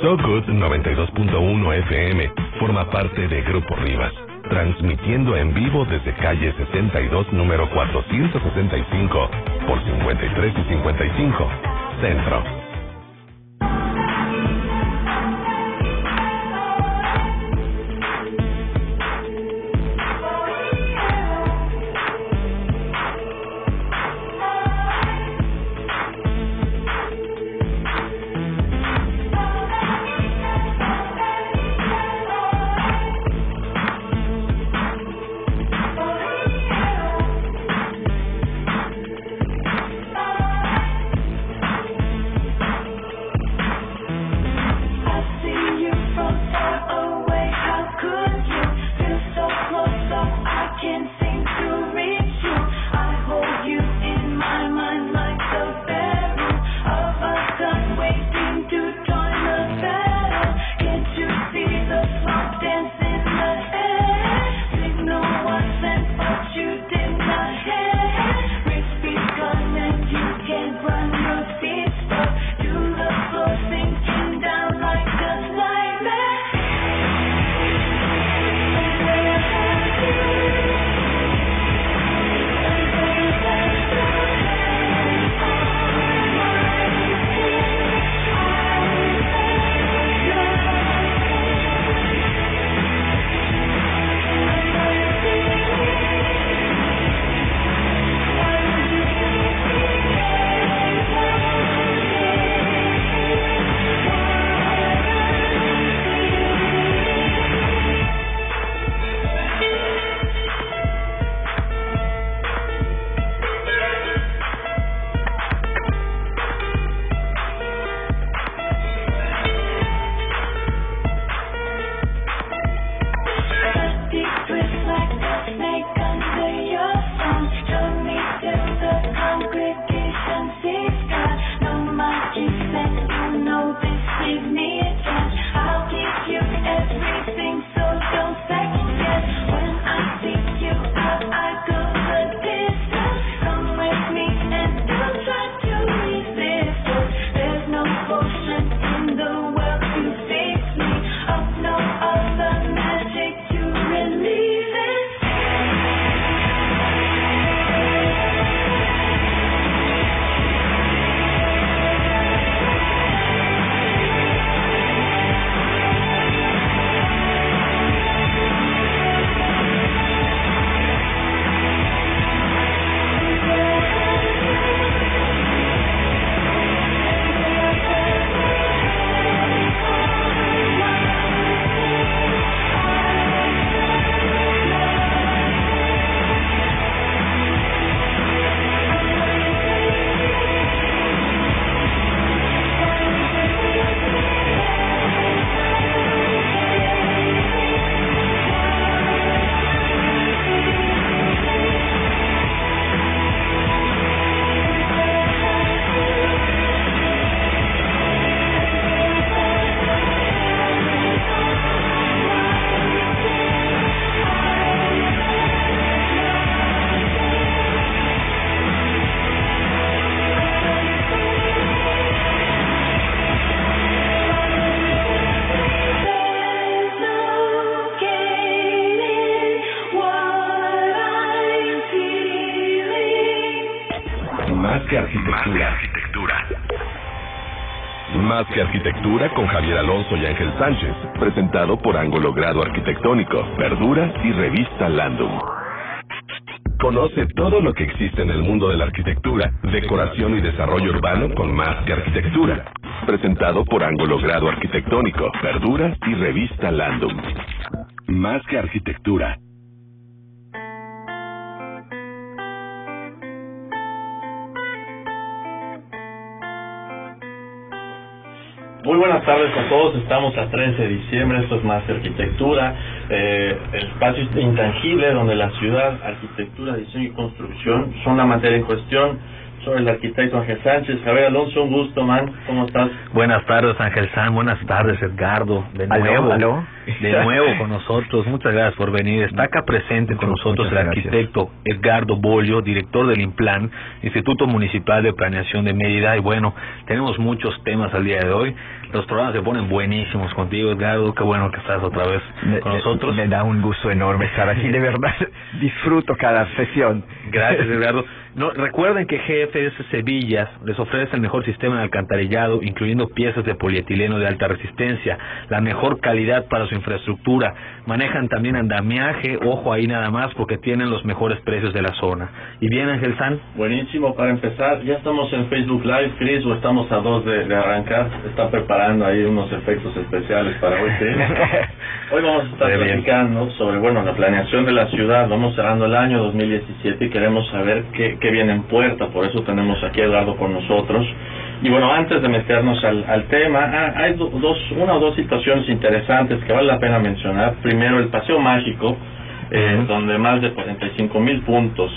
So Good 92.1 FM forma parte de Grupo Rivas, transmitiendo en vivo desde calle 62, número 465, por 53 y 55, Centro. Más que Arquitectura con Javier Alonso y Ángel Sánchez, presentado por Ángulo Grado Arquitectónico, Verdura y Revista Landum. Conoce todo lo que existe en el mundo de la arquitectura, decoración y desarrollo urbano con Más que Arquitectura, presentado por Ángulo Grado Arquitectónico, Verdura y Revista Landum. Más que Arquitectura. Muy buenas tardes a todos, estamos a 13 de diciembre, esto es Más que Arquitectura, el espacio intangible donde la ciudad, arquitectura, diseño y construcción son la materia en cuestión Soy el arquitecto Ángel Sánchez. Javier Alonso, un gusto, man. ¿Cómo estás? Buenas tardes, Ángel San. Buenas tardes, Edgardo. De nuevo, de nuevo con nosotros. Muchas gracias por venir. Está acá presente con nosotros el arquitecto Edgardo Bollo, director del INPLAN, Instituto Municipal de Planeación de Mérida. Y bueno, tenemos muchos temas al día de hoy. Los programas se ponen buenísimos contigo, Edgardo. Qué bueno que estás otra vez con nosotros. Me da un gusto enorme estar aquí, de verdad. Disfruto cada sesión. Gracias, Edgardo. No, recuerden que GFS Sevillas les ofrece el mejor sistema de alcantarillado, incluyendo piezas de polietileno de alta resistencia, la mejor calidad para su infraestructura. Manejan también andamiaje, ojo ahí nada más, porque tienen los mejores precios de la zona. ¿Y bien, Ángel San? Buenísimo, para empezar, ya estamos en Facebook Live, Chris, o estamos a 2 de arrancar. Está preparando ahí unos efectos especiales para hoy, ¿sí? Hoy vamos a estar platicando sobre, bueno, la planeación de la ciudad. Vamos cerrando el año 2017 y queremos saber qué viene en puerta. Por eso tenemos aquí a Eduardo con nosotros. Y bueno, antes de meternos al tema, hay una o dos situaciones interesantes que vale la pena mencionar. Primero, el Paseo Mágico, donde más de 45,000 puntos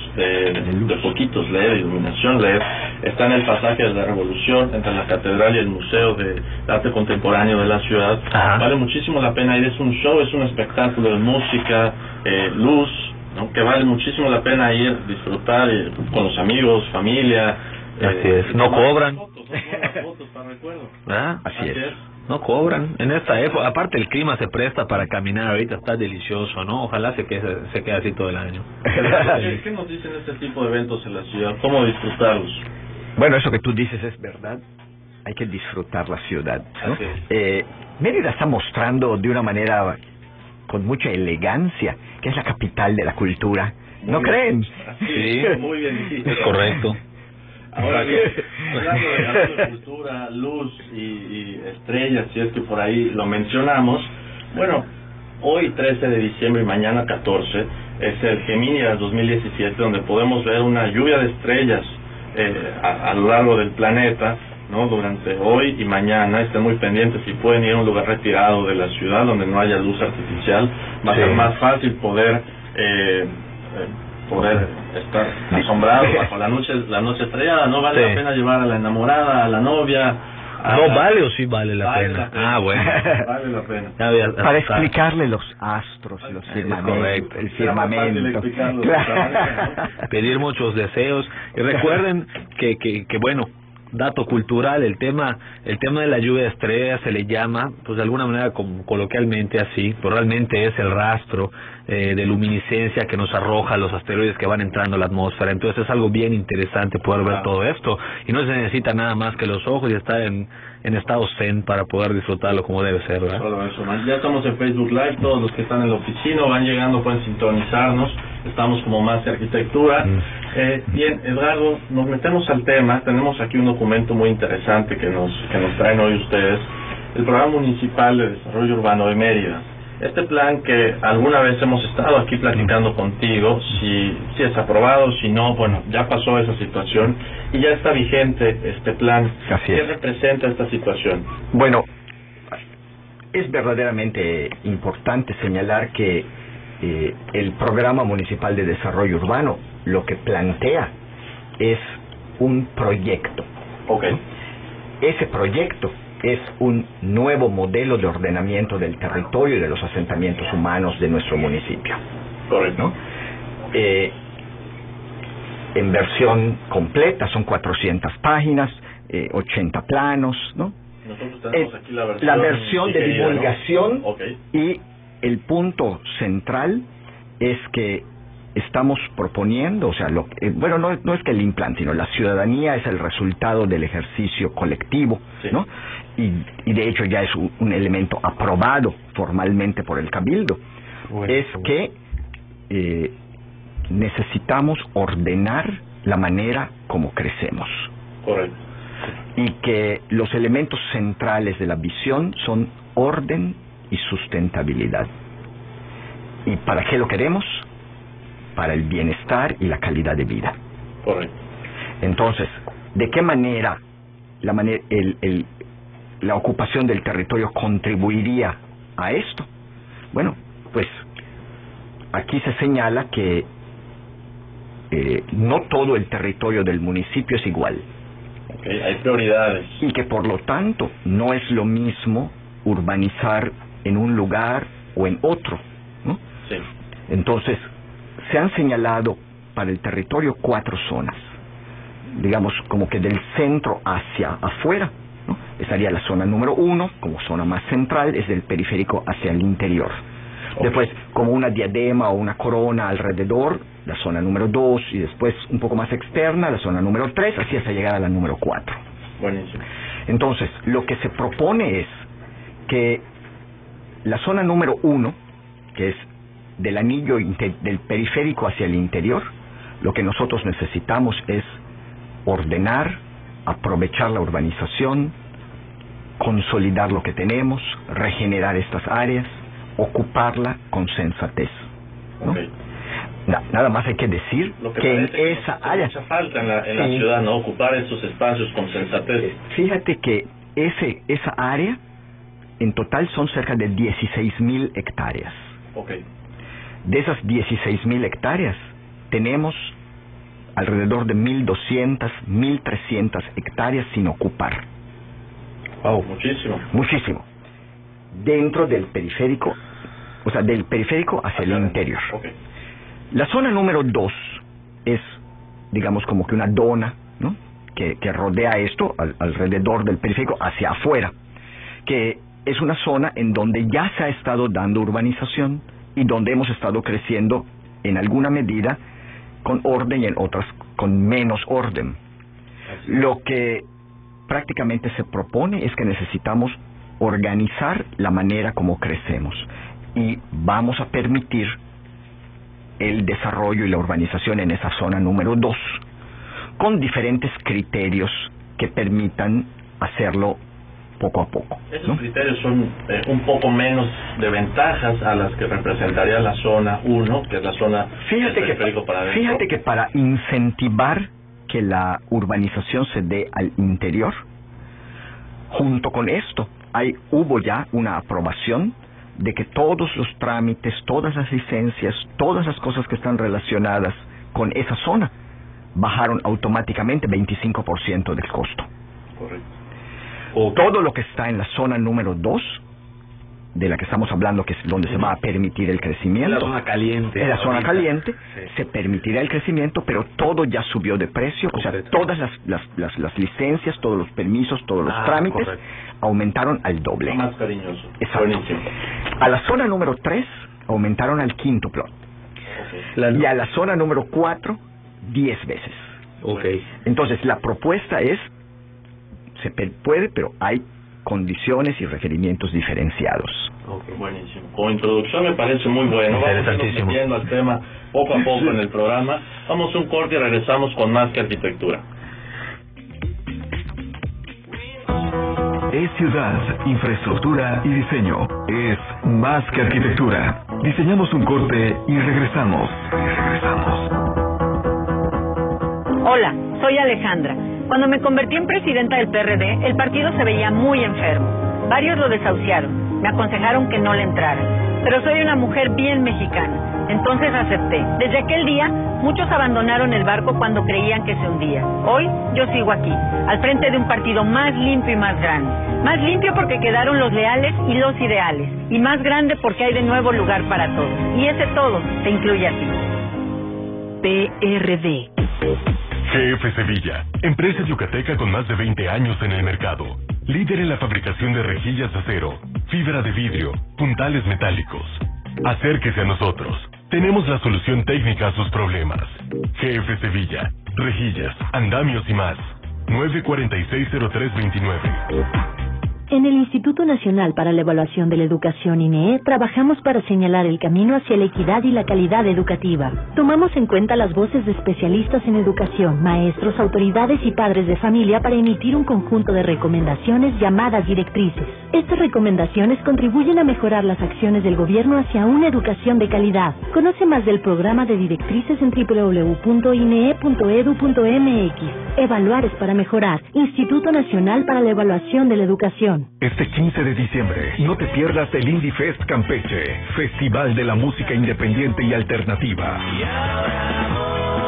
de poquitos LED, iluminación LED, está en el pasaje de la Revolución, entre la Catedral y el Museo de Arte Contemporáneo de la ciudad. Ajá. Vale muchísimo la pena ir. Es un show, es un espectáculo de música, luz, ¿no? Que vale muchísimo la pena ir, disfrutar con los amigos, familia. Así es, no cobran. Fotos para recuerdo. Así es. No cobran. En esta época, aparte el clima se presta para caminar ahorita, está delicioso, ¿no? Ojalá se quede así todo el año. ¿Qué nos dicen este tipo de eventos en la ciudad? ¿Cómo disfrutarlos? Bueno, eso que tú dices es verdad. Hay que disfrutar la ciudad, ¿no? Mérida está mostrando de una manera con mucha elegancia que es la capital de la cultura. ¿No creen? Sí, muy bien. Sí. Es correcto. Ahora bien, hablando de cultura, luz y estrellas, si es que por ahí lo mencionamos, bueno, hoy 13 de diciembre y mañana 14 es el Geminias 2017, donde podemos ver una lluvia de estrellas a lo largo del planeta, ¿no? Durante hoy y mañana. Estén muy pendientes si pueden ir a un lugar retirado de la ciudad donde no haya luz artificial. Va a ser más fácil poder estar asombrado bajo la noche estrellada. No vale la pena llevar a la enamorada, a la novia. ¿Vale o sí vale la pena? Bueno. Vale la pena. Para explicarle los astros, los firmamentos, el firmamento. Pedir muchos deseos. Y recuerden que bueno, dato cultural, el tema de la lluvia de estrellas se le llama, pues de alguna manera coloquialmente así, pero realmente es el rastro de luminiscencia que nos arroja los asteroides que van entrando a la atmósfera. Entonces es algo bien interesante poder ver todo esto, y no se necesita nada más que los ojos y estar en estado zen para poder disfrutarlo como debe ser, ¿verdad? Solo eso, man. Ya estamos en Facebook Live, todos los que están en la oficina van llegando, pueden sintonizarnos. Estamos como Más Arquitectura. Bien, Eduardo, nos metemos al tema. Tenemos aquí un documento muy interesante que nos traen hoy ustedes, el Programa Municipal de Desarrollo Urbano de Mérida. Este plan que alguna vez hemos estado aquí platicando contigo, si es aprobado, si no, bueno, ya pasó esa situación y ya está vigente este plan. ¿Qué representa esta situación? Bueno, es verdaderamente importante señalar que el Programa Municipal de Desarrollo Urbano lo que plantea es un proyecto. Okay. Ese proyecto es un nuevo modelo de ordenamiento del territorio y de los asentamientos humanos de nuestro municipio. Correcto. ¿No? En versión completa son 400 páginas, 80 planos, ¿no? Nosotros tenemos aquí la versión de divulgación, ¿no? Okay. Y el punto central es que estamos proponiendo, o sea, no es que el INPLAN, sino la ciudadanía es el resultado del ejercicio colectivo, ¿no? Y de hecho ya es un elemento aprobado formalmente por el Cabildo. Es que necesitamos ordenar la manera como crecemos. Correcto. Y que los elementos centrales de la visión son orden y sustentabilidad. ¿Y para qué lo queremos? Para el bienestar y la calidad de vida. Correcto. Entonces, ¿de qué manera la ocupación del territorio contribuiría a esto? Bueno, pues aquí se señala que no todo el territorio del municipio es igual. Okay, hay prioridades. Y que por lo tanto no es lo mismo urbanizar en un lugar o en otro, ¿no? Sí. Entonces, se han señalado para el territorio 4 zonas, digamos como que del centro hacia afuera, ¿no? Estaría la zona número 1, como zona más central, es del periférico hacia el interior. Okay. Después, como una diadema o una corona alrededor, la zona número 2, y después un poco más externa, la zona número 3, así hasta llegar a la número 4. Buenísimo. Entonces, lo que se propone es que la zona número 1, que es del anillo del periférico hacia el interior, lo que nosotros necesitamos es ordenar, aprovechar la urbanización, consolidar lo que tenemos, regenerar estas áreas, ocuparla con sensatez, ¿no? Okay. Nada más hay que decir que en esa área mucha falta en la ciudad, no ocupar esos espacios con sensatez. Fíjate que esa área en total son cerca de 16,000 hectáreas. Okay. De esas 16,000 hectáreas tenemos alrededor de 1,200, 1,300 hectáreas sin ocupar. Wow, muchísimo. Muchísimo. Dentro del periférico, o sea, del periférico hacia el interior. Okay. La zona número 2 es, digamos, como que una dona, ¿no? que rodea esto alrededor del periférico hacia afuera, que es una zona en donde ya se ha estado dando urbanización y donde hemos estado creciendo en alguna medida con orden y en otras con menos orden. Lo que prácticamente se propone es que necesitamos organizar la manera como crecemos y vamos a permitir el desarrollo y la urbanización en esa zona número 2 con diferentes criterios que permitan hacerlo poco a poco, ¿no? Esos criterios son un poco menos de ventajas a las que representaría la zona 1, que es la zona fíjate que para incentivar que la urbanización se dé al interior, junto con esto hubo ya una aprobación de que todos los trámites, todas las licencias, todas las cosas que están relacionadas con esa zona bajaron automáticamente 25% del costo. Correcto. Todo lo que está en la zona número 2, de la que estamos hablando, que es donde se va a permitir el crecimiento. La zona caliente. En la zona caliente se permitirá el crecimiento, pero todo ya subió de precio. O sea, todas las licencias, todos los permisos, todos los trámites aumentaron al doble. Más cariñoso. Exacto. Buenísimo. A la zona número 3 aumentaron al quíntuplo. Okay. Y a la zona número 4, 10 veces. Okay. Entonces, la propuesta es, se puede, pero hay condiciones y requerimientos diferenciados. Okay. Buenísimo. Como introducción me parece muy bueno. Vamos metiendo al tema poco a poco en el programa. Vamos a un corte y regresamos con Más que Arquitectura. Es ciudad, infraestructura y diseño. Es Más que Arquitectura. Diseñamos un corte y regresamos. Hola, soy Alejandra. Cuando me convertí en presidenta del PRD, el partido se veía muy enfermo. Varios lo desahuciaron. Me aconsejaron que no le entrara. Pero soy una mujer bien mexicana, entonces acepté. Desde aquel día, muchos abandonaron el barco cuando creían que se hundía. Hoy, yo sigo aquí, al frente de un partido más limpio y más grande. Más limpio porque quedaron los leales y los ideales. Y más grande porque hay de nuevo lugar para todos. Y ese todo te incluye a ti. PRD. GF Sevilla, empresa yucateca con más de 20 años en el mercado. Líder en la fabricación de rejillas de acero, fibra de vidrio, puntales metálicos. Acérquese a nosotros. Tenemos la solución técnica a sus problemas. GF Sevilla, rejillas, andamios y más. 946-0329. En el Instituto Nacional para la Evaluación de la Educación, INEE, trabajamos para señalar el camino hacia la equidad y la calidad educativa. Tomamos en cuenta las voces de especialistas en educación, maestros, autoridades y padres de familia para emitir un conjunto de recomendaciones llamadas directrices. Estas recomendaciones contribuyen a mejorar las acciones del gobierno hacia una educación de calidad. Conoce más del programa de directrices en www.inee.edu.mx. Evaluar es para mejorar. Instituto Nacional para la Evaluación de la Educación. Este 15 de diciembre, no te pierdas el Indie Fest Campeche, Festival de la Música Independiente y Alternativa.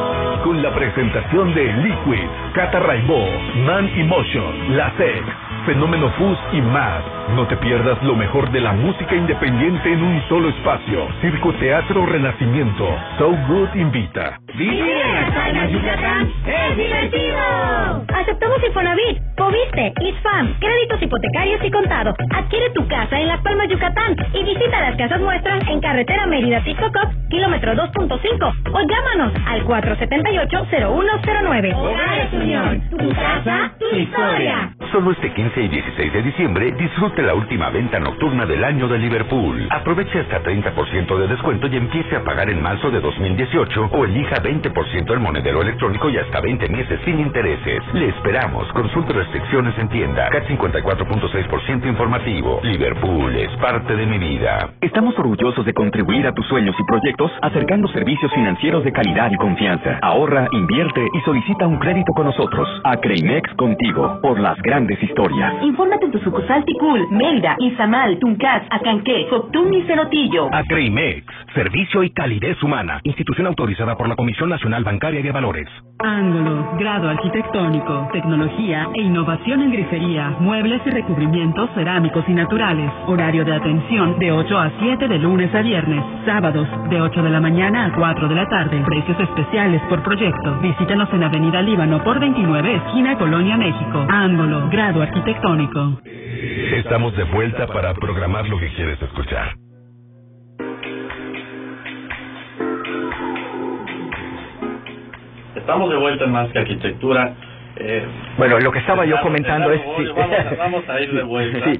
con la presentación de Liquid, Cata Raibó, Man Emotion, La Sex, Fenómeno Fuzz y más. No te pierdas lo mejor de la música independiente en un solo espacio. Circo Teatro Renacimiento. So Good invita. ¡Vivir en Las Palmas, Yucatán es divertido! Aceptamos Infonavit, Foviste, ISFAM, créditos hipotecarios y contados. Adquiere tu casa en Las Palmas, Yucatán y visita las casas muestras en carretera Mérida-Ticocop, kilómetro 2.5 o llámanos al 478-0109. Hogares Unión, tu casa, tu historia. Solo este 15 y 16 de diciembre disfrute la última venta nocturna del año de Liverpool. Aproveche hasta 30% de descuento y empiece a pagar en marzo de 2018 o elija 20% el monedero electrónico y hasta 20 meses sin intereses. Le esperamos. Consulte restricciones en tienda. CAT 54.6% informativo. Liverpool es parte de mi vida. Estamos orgullosos de contribuir a tus sueños y proyectos acercando servicios financieros de calidad y confianza. Ahorra, invierte y solicita un crédito con nosotros. Acreimex contigo, por las grandes historias. Infórmate en tu sucursal Ticul, Mérida, Izamal, Tuncas, Acanqué, Coctum y Cenotillo. Acreimex, servicio y calidez humana. Institución autorizada por la Comisión Nacional Bancaria y de Valores. Ángulo, grado arquitectónico, tecnología e innovación en grifería, muebles y recubrimientos cerámicos y naturales. Horario de atención de 8 a 7 de lunes a viernes. Sábados de 8 de la mañana a 4 de la tarde. Precios especiales por proyecto. Visítanos en Avenida Líbano por 29, esquina Colonia, México. Ángulo, grado arquitectónico. Estamos de vuelta para programar lo que quieres escuchar. Estamos de vuelta en Más que Arquitectura. Bueno, lo que estaba yo comentando es... Vamos a ir de vuelta. Sí,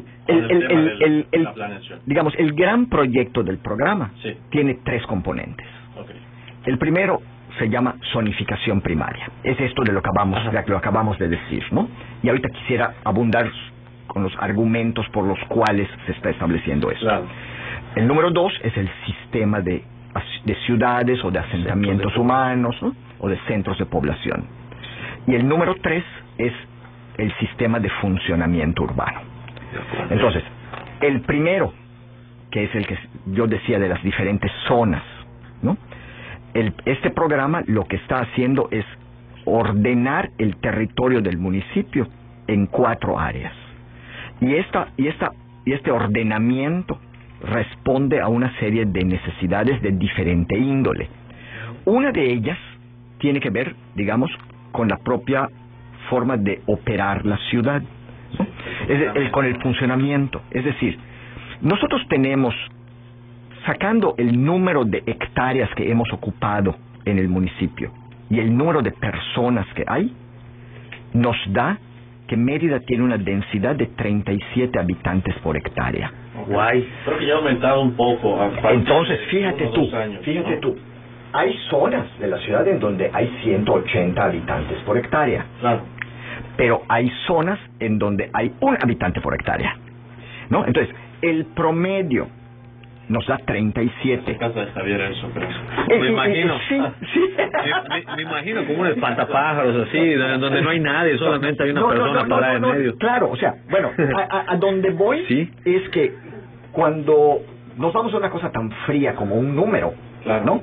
la planeación. Digamos, el gran proyecto del programa sí. tiene 3 componentes. Okay. El primero se llama zonificación primaria. Es esto de lo que acabamos de decir, ¿no? Y ahorita quisiera abundar con los argumentos por los cuales se está estableciendo eso. Claro. El número 2 es el sistema de ciudades o de asentamientos humanos, ¿no? O de centros de población. Y el número 3 es el sistema de funcionamiento urbano. Entonces, el primero, que es el que yo decía de las diferentes zonas, ¿no? Este programa lo que está haciendo es ordenar el territorio del municipio en 4 áreas. Y este ordenamiento responde a una serie de necesidades de diferente índole. Una de ellas tiene que ver, digamos, con la propia forma de operar la ciudad, ¿no? Con el funcionamiento. Es decir, nosotros tenemos, sacando el número de hectáreas que hemos ocupado en el municipio y el número de personas que hay, nos da que Mérida tiene una densidad de 37 habitantes por hectárea. Guay. Creo que ya ha aumentado un poco. Entonces, fíjate tú, hay zonas de la ciudad en donde hay 180 habitantes por hectárea. Claro. Pero hay zonas en donde hay 1 habitante por hectárea, ¿no? Entonces, el promedio nos da 37. En casa de Javier eso, pero... Me imagino. Sí. Me imagino como un espantapájaros así, donde no hay nadie, solamente hay una persona parada en medio. Claro, o sea, bueno, a donde voy ¿sí? es que cuando nos vamos a una cosa tan fría como un número, claro. ¿no?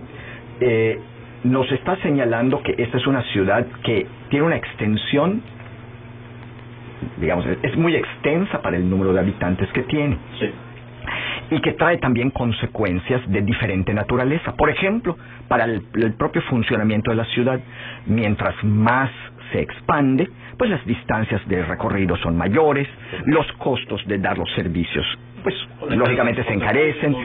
Nos está señalando que esta es una ciudad que tiene una extensión, digamos, es muy extensa para el número de habitantes que tiene. Sí. Y que trae también consecuencias de diferente naturaleza. Por ejemplo, para el propio funcionamiento de la ciudad, mientras más se expande, pues las distancias de recorrido son mayores, los costos de dar los servicios, pues lógicamente se encarecen,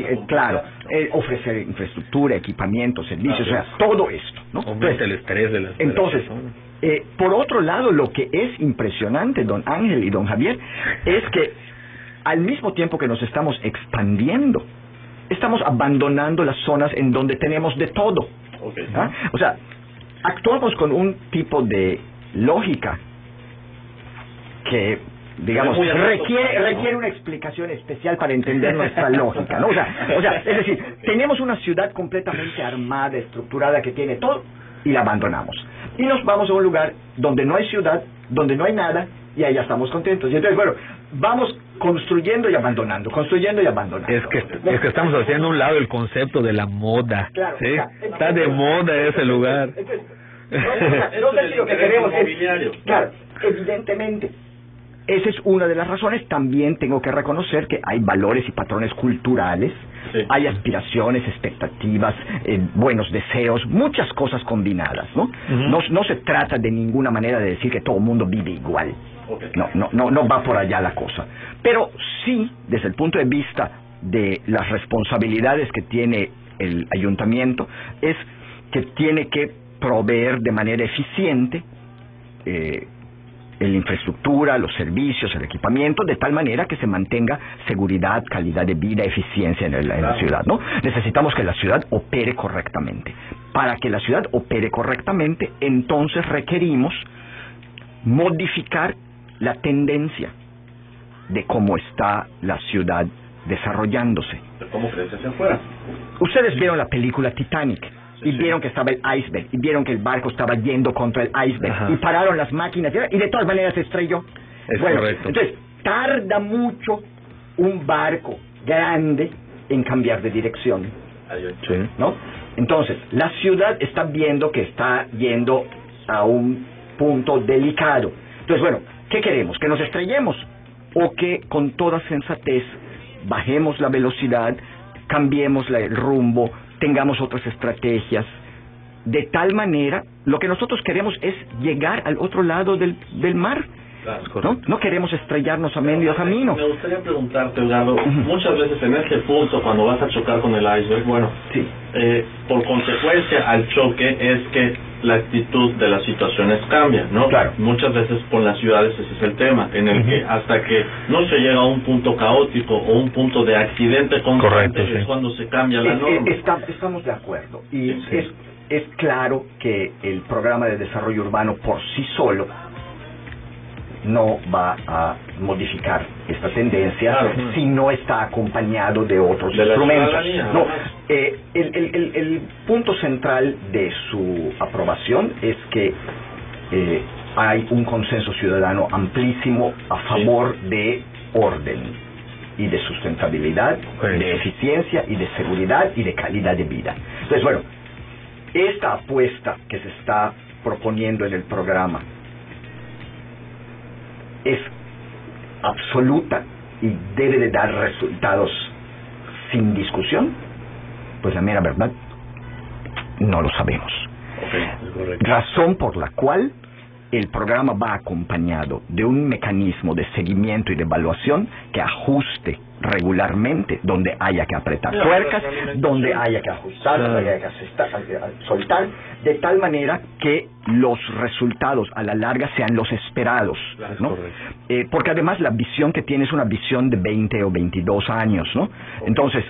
ofrecer infraestructura, equipamiento, servicios, o sea, todo esto, ¿no? Aumenta el estrés de las Entonces, por otro lado, lo que es impresionante, don Ángel y don Javier, es que al mismo tiempo que nos estamos expandiendo, estamos abandonando las zonas en donde tenemos de todo. Okay. ¿Ah? O sea, actuamos con un tipo de lógica que, digamos, requiere una explicación especial para entender nuestra lógica, ¿no? O sea, es decir, tenemos una ciudad completamente armada, estructurada, que tiene todo, y la abandonamos. Y nos vamos a un lugar donde no hay ciudad, donde no hay nada, y allá estamos contentos. Y entonces, bueno, vamos construyendo y abandonando. Es que estamos haciendo a un lado el concepto de la moda. Claro, ¿sí? Está de moda ese lugar. Entonces, No sé si lo que queremos es... Claro, evidentemente, esa es una de las razones. También tengo que reconocer que hay valores y patrones culturales, hay aspiraciones, expectativas, buenos deseos, muchas cosas combinadas, ¿no? No se trata de ninguna manera de decir que todo el mundo vive igual. No va por allá la cosa. Pero sí, desde el punto de vista de las responsabilidades que tiene el ayuntamiento, es que tiene que proveer de manera eficiente la infraestructura, los servicios, el equipamiento, de tal manera que se mantenga seguridad, calidad de vida, eficiencia en la ciudad, ¿no? Necesitamos que la ciudad opere correctamente. Para que la ciudad opere correctamente, entonces requerimos modificar la tendencia de cómo está la ciudad desarrollándose. ¿Cómo crece hacia afuera? Ustedes vieron la película Titanic y vieron que estaba el iceberg y vieron que el barco estaba yendo contra el iceberg y pararon las máquinas y de todas maneras se estrelló. Correcto. Entonces tarda mucho un barco grande en cambiar de dirección, ¿no? Entonces la ciudad está viendo que está yendo a un punto delicado. Entonces, bueno, ¿qué queremos? ¿Que nos estrellemos? ¿O que con toda sensatez bajemos la velocidad, cambiemos el rumbo, tengamos otras estrategias? De tal manera, lo que nosotros queremos es llegar al otro lado del mar. Claro, ¿no? Queremos estrellarnos a medio camino. Me gustaría preguntarte, Edgardo, muchas veces en este punto, cuando vas a chocar con el iceberg, por consecuencia al choque es que la actitud de las situaciones cambia, ¿no? Claro. Muchas veces con las ciudades ese es el tema, en el que hasta que no se llega a un punto caótico o un punto de accidente constante es cuando se cambia la norma. Estamos de acuerdo. Y es claro que el programa de desarrollo urbano por sí solo no va a modificar esta tendencia si no está acompañado de otros instrumentos. No, el punto central de su aprobación es que hay un consenso ciudadano amplísimo a favor de orden y de sustentabilidad, de eficiencia y de seguridad y de calidad de vida. Entonces, bueno, esta apuesta que se está proponiendo en el programa es absoluta y debe de dar resultados sin discusión. Pues la mera verdad, no lo sabemos. Razón por la cual el programa va acompañado de un mecanismo de seguimiento y de evaluación que ajuste regularmente donde haya que apretar tuercas, donde haya que ajustar, donde haya que soltar, de tal manera que los resultados a la larga sean los esperados, ¿no? Porque además la visión que tiene es una visión de 20 o 22 años, ¿no? Entonces,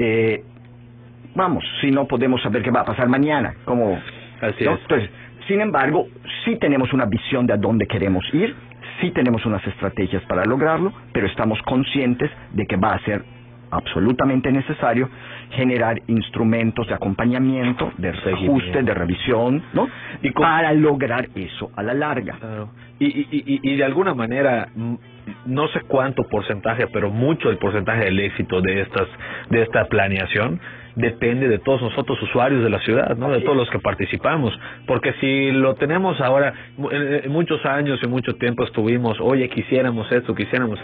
vamos, si no podemos saber qué va a pasar mañana, ¿cómo? Así es. Entonces, sin embargo, sí tenemos una visión de a dónde queremos ir, sí tenemos unas estrategias para lograrlo, pero estamos conscientes de que va a ser absolutamente necesario generar instrumentos de acompañamiento, de ajuste, de revisión, ¿no? Para lograr eso a la larga. Claro. Y de alguna manera, no sé cuánto porcentaje, pero mucho el porcentaje del éxito de esta planeación depende de todos nosotros usuarios de la ciudad, ¿no? De todos los que participamos, porque si lo tenemos ahora, muchos años y mucho tiempo estuvimos, oye, quisiéramos esto,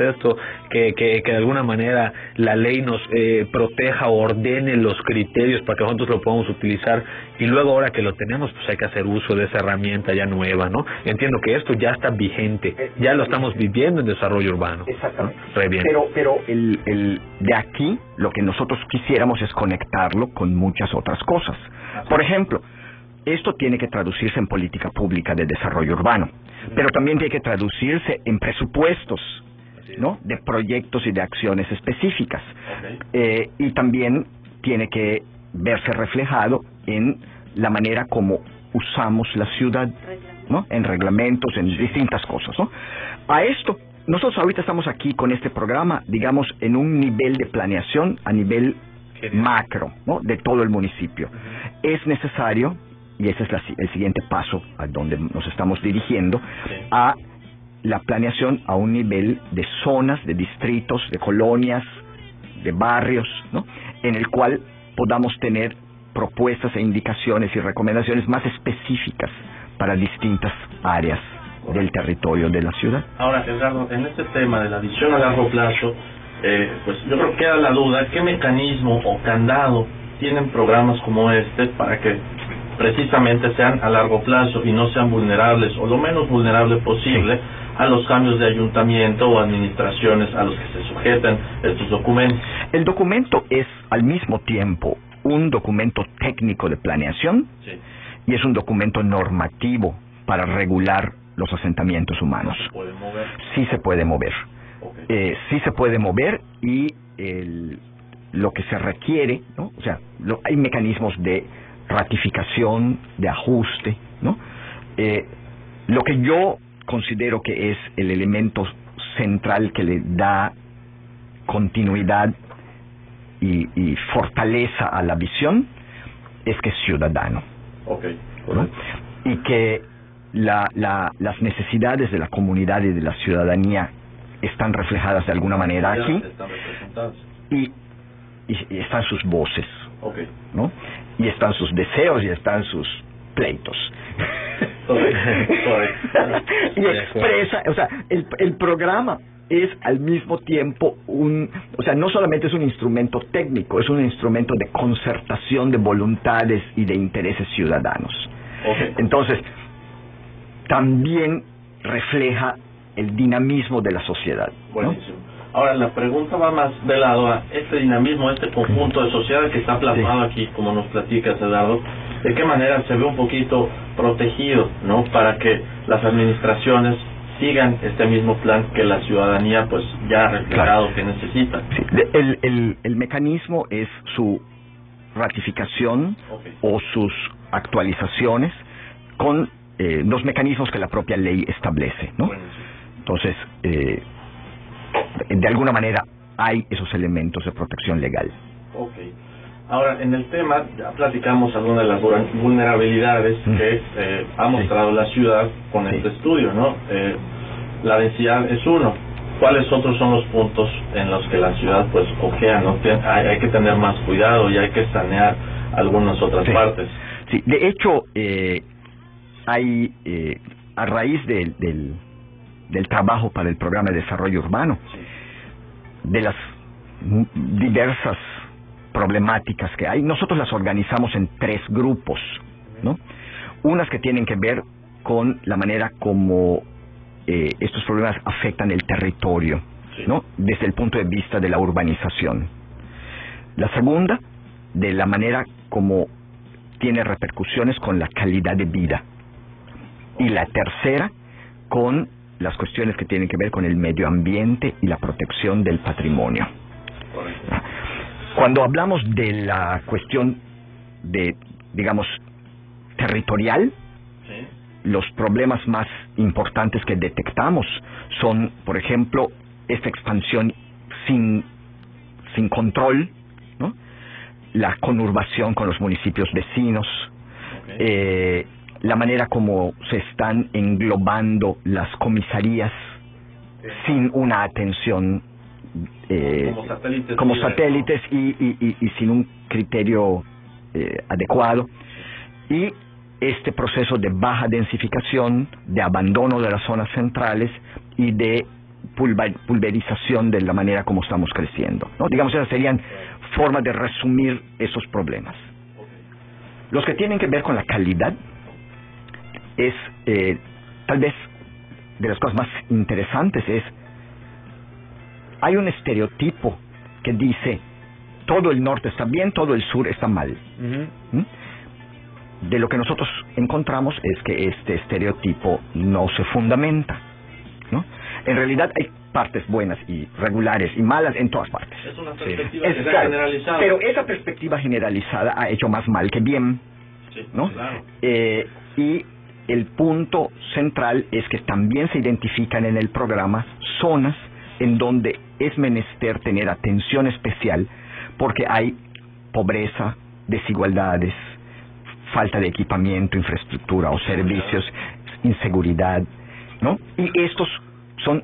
que de alguna manera la ley nos proteja o ordene los criterios para que nosotros lo podamos utilizar, y luego ahora que lo tenemos, pues hay que hacer uso de esa herramienta ya nueva, ¿no? Entiendo que esto ya está vigente, ya lo estamos viviendo en desarrollo urbano. Exactamente. Re bien. Pero de aquí, lo que nosotros quisiéramos es conectarlo con muchas otras cosas. Por ejemplo, esto tiene que traducirse en política pública de desarrollo urbano, pero también tiene que traducirse en presupuestos, ¿no? De proyectos y de acciones específicas. Y también tiene que verse reflejado en la manera como usamos la ciudad, ¿no? En reglamentos, en distintas cosas, ¿no? A esto, nosotros ahorita estamos aquí con este programa, digamos, en un nivel de planeación a nivel macro, ¿no? De todo el municipio. Es necesario, y ese es el siguiente paso a donde nos estamos dirigiendo, a la planeación a un nivel de zonas, de distritos, de colonias, de barrios, ¿no? En el cual podamos tener propuestas e indicaciones y recomendaciones más específicas para distintas áreas del territorio de la ciudad. Ahora, Gerardo, en este tema de la visión a largo plazo, pues yo creo que queda la duda, ¿qué mecanismo o candado tienen programas como este para que precisamente sean a largo plazo y no sean vulnerables o lo menos vulnerables posible a los cambios de ayuntamiento o administraciones a los que se sujeten estos documentos? El documento es al mismo tiempo un documento técnico de planeación y es un documento normativo para regular los asentamientos humanos. ¿Se puede mover? Sí se puede mover. Sí se puede mover y lo que se requiere, ¿no? O sea, hay mecanismos de ratificación, de ajuste, ¿no? Lo que yo considero que es el elemento central que le da continuidad y fortaleza a la visión es que es ciudadano, ¿no? Y que las necesidades de la comunidad y de la ciudadanía están reflejadas de alguna manera aquí y están sus voces, ¿no? Y están sus deseos y están sus pleitos. Y expresa, o sea, el programa es al mismo tiempo o sea, no solamente es un instrumento técnico, es un instrumento de concertación de voluntades y de intereses ciudadanos. Entonces, también refleja el dinamismo de la sociedad, ¿no? Buenísimo. Ahora, la pregunta va más de lado a este dinamismo, este conjunto de sociedad que está plasmado aquí, como nos platica Eduardo, de qué manera se ve un poquito protegido, ¿no? Para que las administraciones sigan este mismo plan que la ciudadanía pues ya ha reflejado que necesita. Sí. El mecanismo es su ratificación o sus actualizaciones con los mecanismos que la propia ley establece, ¿no? Entonces, de alguna manera hay esos elementos de protección legal. Ahora, en el tema, ya platicamos algunas de las vulnerabilidades que ha mostrado la ciudad con este estudio, ¿no? La densidad es uno. ¿Cuáles otros son los puntos en los que la ciudad pues ojea, ¿no? Hay que tener más cuidado y hay que sanear algunas otras partes? Sí, de hecho, hay, a raíz del trabajo para el programa de desarrollo urbano, de las diversas problemáticas que hay, nosotros las organizamos en 3 grupos, ¿no? Unas que tienen que ver con la manera como estos problemas afectan el territorio, ¿no? Desde el punto de vista de la urbanización. La segunda, de la manera como tiene repercusiones con la calidad de vida. Y la tercera, con las cuestiones que tienen que ver con el medio ambiente y la protección del patrimonio. Cuando hablamos de la cuestión de, digamos, territorial, los problemas más importantes que detectamos son, por ejemplo, esta expansión sin control, ¿no? La conurbación con los municipios vecinos, la manera como se están englobando las comisarías sin una atención como satélites y sin un criterio adecuado, y este proceso de baja densificación, de abandono de las zonas centrales y de pulverización de la manera como estamos creciendo, ¿no? Digamos, esas serían formas de resumir esos problemas. Los que tienen que ver con la calidad es, tal vez, de las cosas más interesantes es, hay un estereotipo que dice, todo el norte está bien, todo el sur está mal. De lo que nosotros encontramos es que este estereotipo no se fundamenta, ¿no? En realidad hay partes buenas y regulares y malas en todas partes. Es una perspectiva que está generalizada. Pero esa perspectiva generalizada ha hecho más mal que bien, ¿no? Claro. Y el punto central es que también se identifican en el programa zonas en donde es menester tener atención especial porque hay pobreza, desigualdades, falta de equipamiento, infraestructura o servicios, inseguridad, ¿no? Y estos son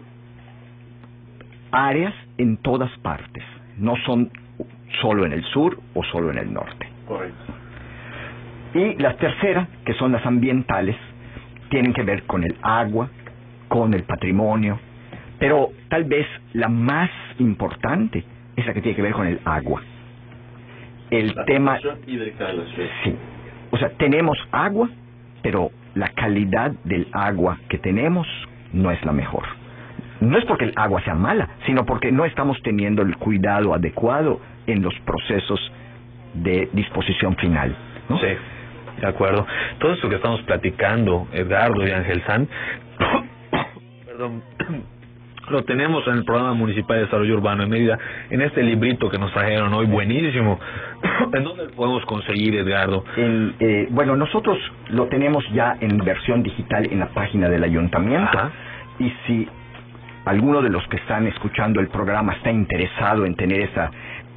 áreas en todas partes, no son solo en el sur o solo en el norte. Correcto. Y la tercera, que son las ambientales, tienen que ver con el agua, con el patrimonio, pero tal vez la más importante es la que tiene que ver con el agua. El tema hídrica de la ciudad. Sí. O sea, tenemos agua, pero la calidad del agua que tenemos no es la mejor. No es porque el agua sea mala, sino porque no estamos teniendo el cuidado adecuado en los procesos de disposición final, ¿no? Sí, de acuerdo. Todo esto que estamos platicando, Edgardo y Ángel San, perdón, lo tenemos en el Programa Municipal de Desarrollo Urbano de Mérida, en este librito que nos trajeron hoy, buenísimo. ¿En dónde lo podemos conseguir, Edgardo? Bueno, nosotros lo tenemos ya en versión digital en la página del ayuntamiento. Ajá. Y si alguno de los que están escuchando el programa está interesado en tener esta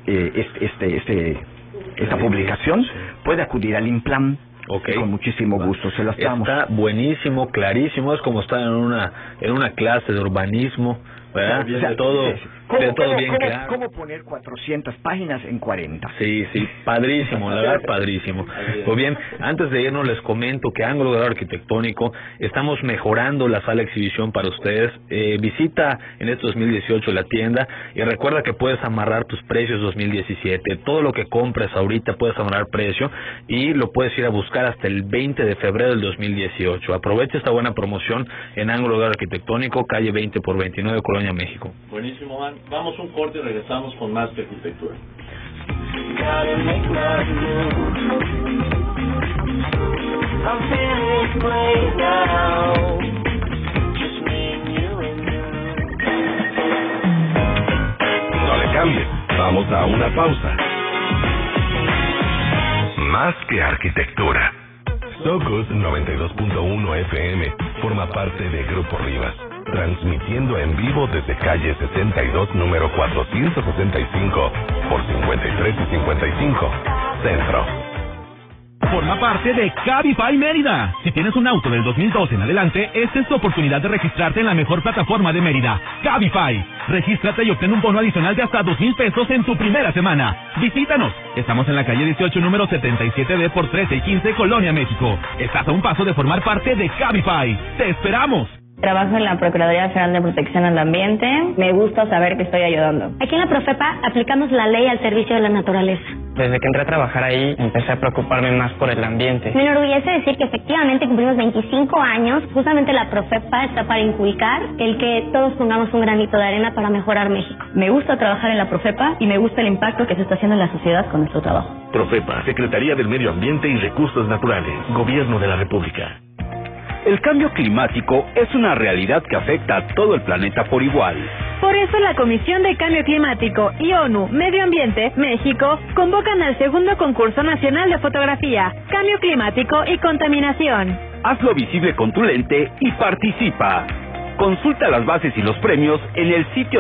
publicación, sí, puede acudir al INPLAN. Okay. Con muchísimo gusto, se las damos. Está buenísimo, clarísimo, es como estar en una clase de urbanismo, ¿verdad? O sea, todo bien claro. ¿Cómo poner 400 páginas en 40? Sí, padrísimo, la verdad, padrísimo. Pues bien, antes de irnos les comento que Ángulo Grado Arquitectónico estamos mejorando la sala de exhibición para ustedes. Visita en este 2018 la tienda y recuerda que puedes amarrar tus precios 2017. Todo lo que compres ahorita puedes amarrar precio y lo puedes ir a buscar hasta el 20 de febrero del 2018. Aprovecha esta buena promoción en Ángulo Grado Arquitectónico, calle 20 por 29, Colonia, México. Buenísimo, man. Vamos un corte y regresamos con más de arquitectura. No le cambies, vamos a una pausa. Más que arquitectura. Socus 92.1 FM forma parte de Grupo Rivas, transmitiendo en vivo desde calle 62, número 465, por 53 y 55, Centro. Forma parte de Cabify Mérida. Si tienes un auto del 2012 en adelante, esta es tu oportunidad de registrarte en la mejor plataforma de Mérida, Cabify. Regístrate y obtén un bono adicional de hasta 2,000 pesos en tu primera semana. Visítanos. Estamos en la calle 18, número 77D por 13 y 15, Colonia, México. Estás a un paso de formar parte de Cabify. ¡Te esperamos! Trabajo en la Procuraduría Federal de Protección al Ambiente. Me gusta saber que estoy ayudando. Aquí en la Profepa aplicamos la ley al servicio de la naturaleza. Desde que entré a trabajar ahí, empecé a preocuparme más por el ambiente. Me enorgullece decir que efectivamente cumplimos 25 años. Justamente la Profepa está para inculcar el que todos pongamos un granito de arena para mejorar México. Me gusta trabajar en la Profepa y me gusta el impacto que se está haciendo en la sociedad con nuestro trabajo. Profepa, Secretaría del Medio Ambiente y Recursos Naturales, Gobierno de la República. El cambio climático es una realidad que afecta a todo el planeta por igual. Por eso la Comisión de Cambio Climático y ONU Medio Ambiente, México, convocan al segundo concurso nacional de fotografía, Cambio Climático y Contaminación. Hazlo visible con tu lente y participa. Consulta las bases y los premios en el sitio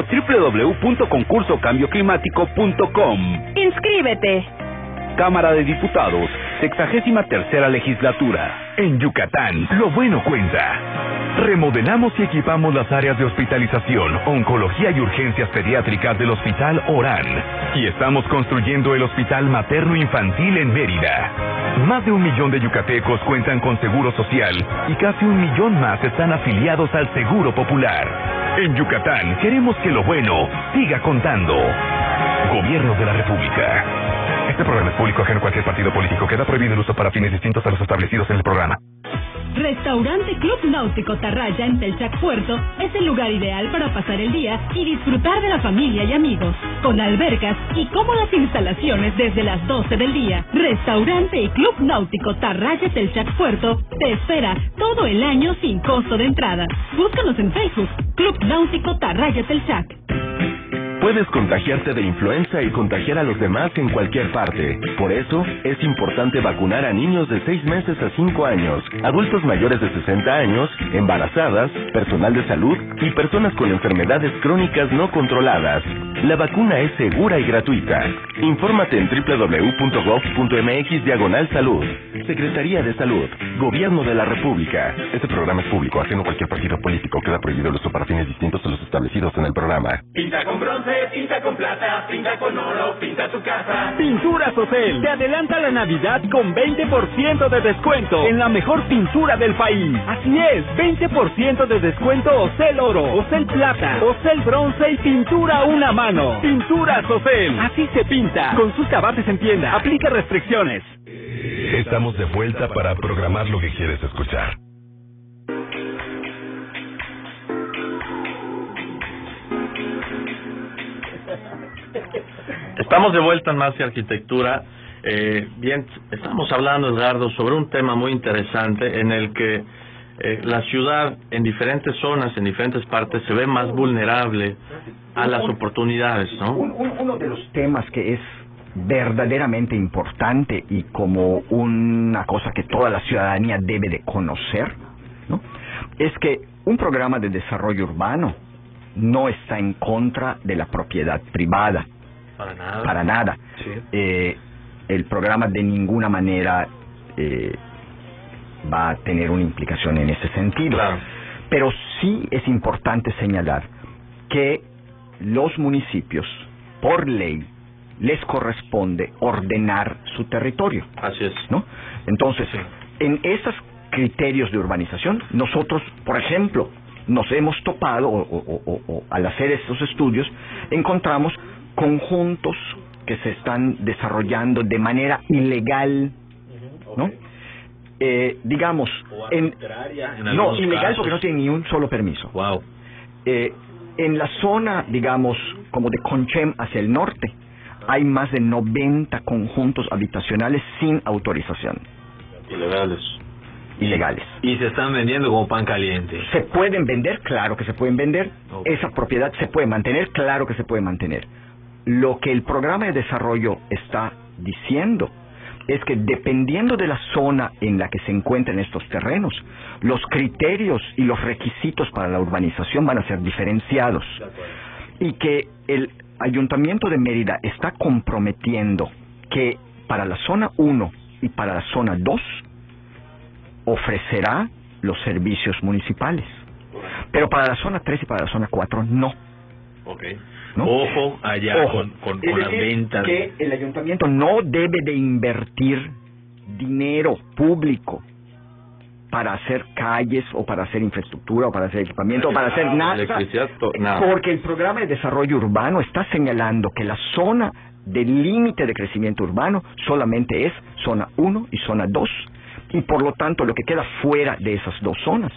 www.concursocambioclimático.com. ¡Inscríbete! Cámara de Diputados, 63ª Legislatura. En Yucatán, lo bueno cuenta. Remodelamos y equipamos las áreas de hospitalización, oncología y urgencias pediátricas del Hospital Orán. Y estamos construyendo el Hospital Materno Infantil en Mérida. Más de 1 millón de yucatecos cuentan con seguro social y casi 1 millón más están afiliados al Seguro Popular. En Yucatán queremos que lo bueno siga contando. Gobierno de la República. Este programa es público ajeno a cualquier partido político. Queda prohibido el uso para fines distintos a los establecidos en el programa. Restaurante Club Náutico Tarraya en Telchac Puerto es el lugar ideal para pasar el día y disfrutar de la familia y amigos, con albercas y cómodas instalaciones desde las 12 del día. Restaurante y Club Náutico Tarraya Telchac Puerto te espera todo el año sin costo de entrada. Búscanos en Facebook, Club Náutico Tarraya Telchac. Puedes contagiarte de influenza y contagiar a los demás en cualquier parte. Por eso, es importante vacunar a niños de 6 meses a 5 años, adultos mayores de 60 años, embarazadas, personal de salud y personas con enfermedades crónicas no controladas. La vacuna es segura y gratuita. Infórmate en www.gov.mx/salud. Secretaría de Salud, Gobierno de la República. Este programa es público, ajeno a cualquier partido político. Queda prohibido el uso para fines distintos a los establecidos en el programa. Pinta con bronce, pinta con plata, pinta con oro, pinta tu casa Pinturas Ocel te adelanta la Navidad con 20% de descuento en la mejor pintura del país. Así es, 20% de descuento Ocel Oro, Ocel Plata, Ocel Bronce y pintura a una mano. Pinturas Ocel, así se pinta. Consulta bases en tienda, aplica restricciones. Estamos de vuelta para programar lo que quieres escuchar. Estamos de vuelta en Más que Arquitectura. Bien, estamos hablando, Edgardo, sobre un tema muy interesante en el que la ciudad en diferentes zonas, en diferentes partes, se ve más vulnerable a las oportunidades, ¿no? Uno de los temas que es verdaderamente importante y como una cosa que toda la ciudadanía debe de conocer, ¿no?, es que un programa de desarrollo urbano no está en contra de la propiedad privada. Para nada. Para nada. Sí. El programa de ninguna manera va a tener una implicación en ese sentido. Claro. Pero sí es importante señalar que los municipios, por ley, les corresponde ordenar su territorio. Así es. ¿No? Entonces, sí, en esos criterios de urbanización, nosotros, por ejemplo, nos hemos topado, o al hacer estos estudios, encontramos conjuntos que se están desarrollando de manera ilegal, ¿no? Digamos, no, ilegal casos, porque no tiene ni un solo permiso. Wow. En la zona, digamos, como de Conchem hacia el norte, hay más de 90 conjuntos habitacionales sin autorización. Ilegales. Y se están vendiendo como pan caliente. ¿Se pueden vender? Claro que se pueden vender. Okay. Esa propiedad se puede mantener, claro que se puede mantener. Lo que el programa de desarrollo está diciendo es que dependiendo de la zona en la que se encuentren estos terrenos, los criterios y los requisitos para la urbanización van a ser diferenciados. Y que el Ayuntamiento de Mérida está comprometiendo que para la zona 1 y para la zona 2 ofrecerá los servicios municipales. Pero para la zona 3 y para la zona 4 no. Okay. ¿No? Ojo allá. Ojo. Con las ventas. Que el ayuntamiento no debe de invertir dinero público para hacer calles o para hacer infraestructura o para hacer equipamiento o para hacer nada. Porque el programa de desarrollo urbano está señalando que la zona del límite de crecimiento urbano solamente es zona 1 y zona 2. Y por lo tanto lo que queda fuera de esas dos zonas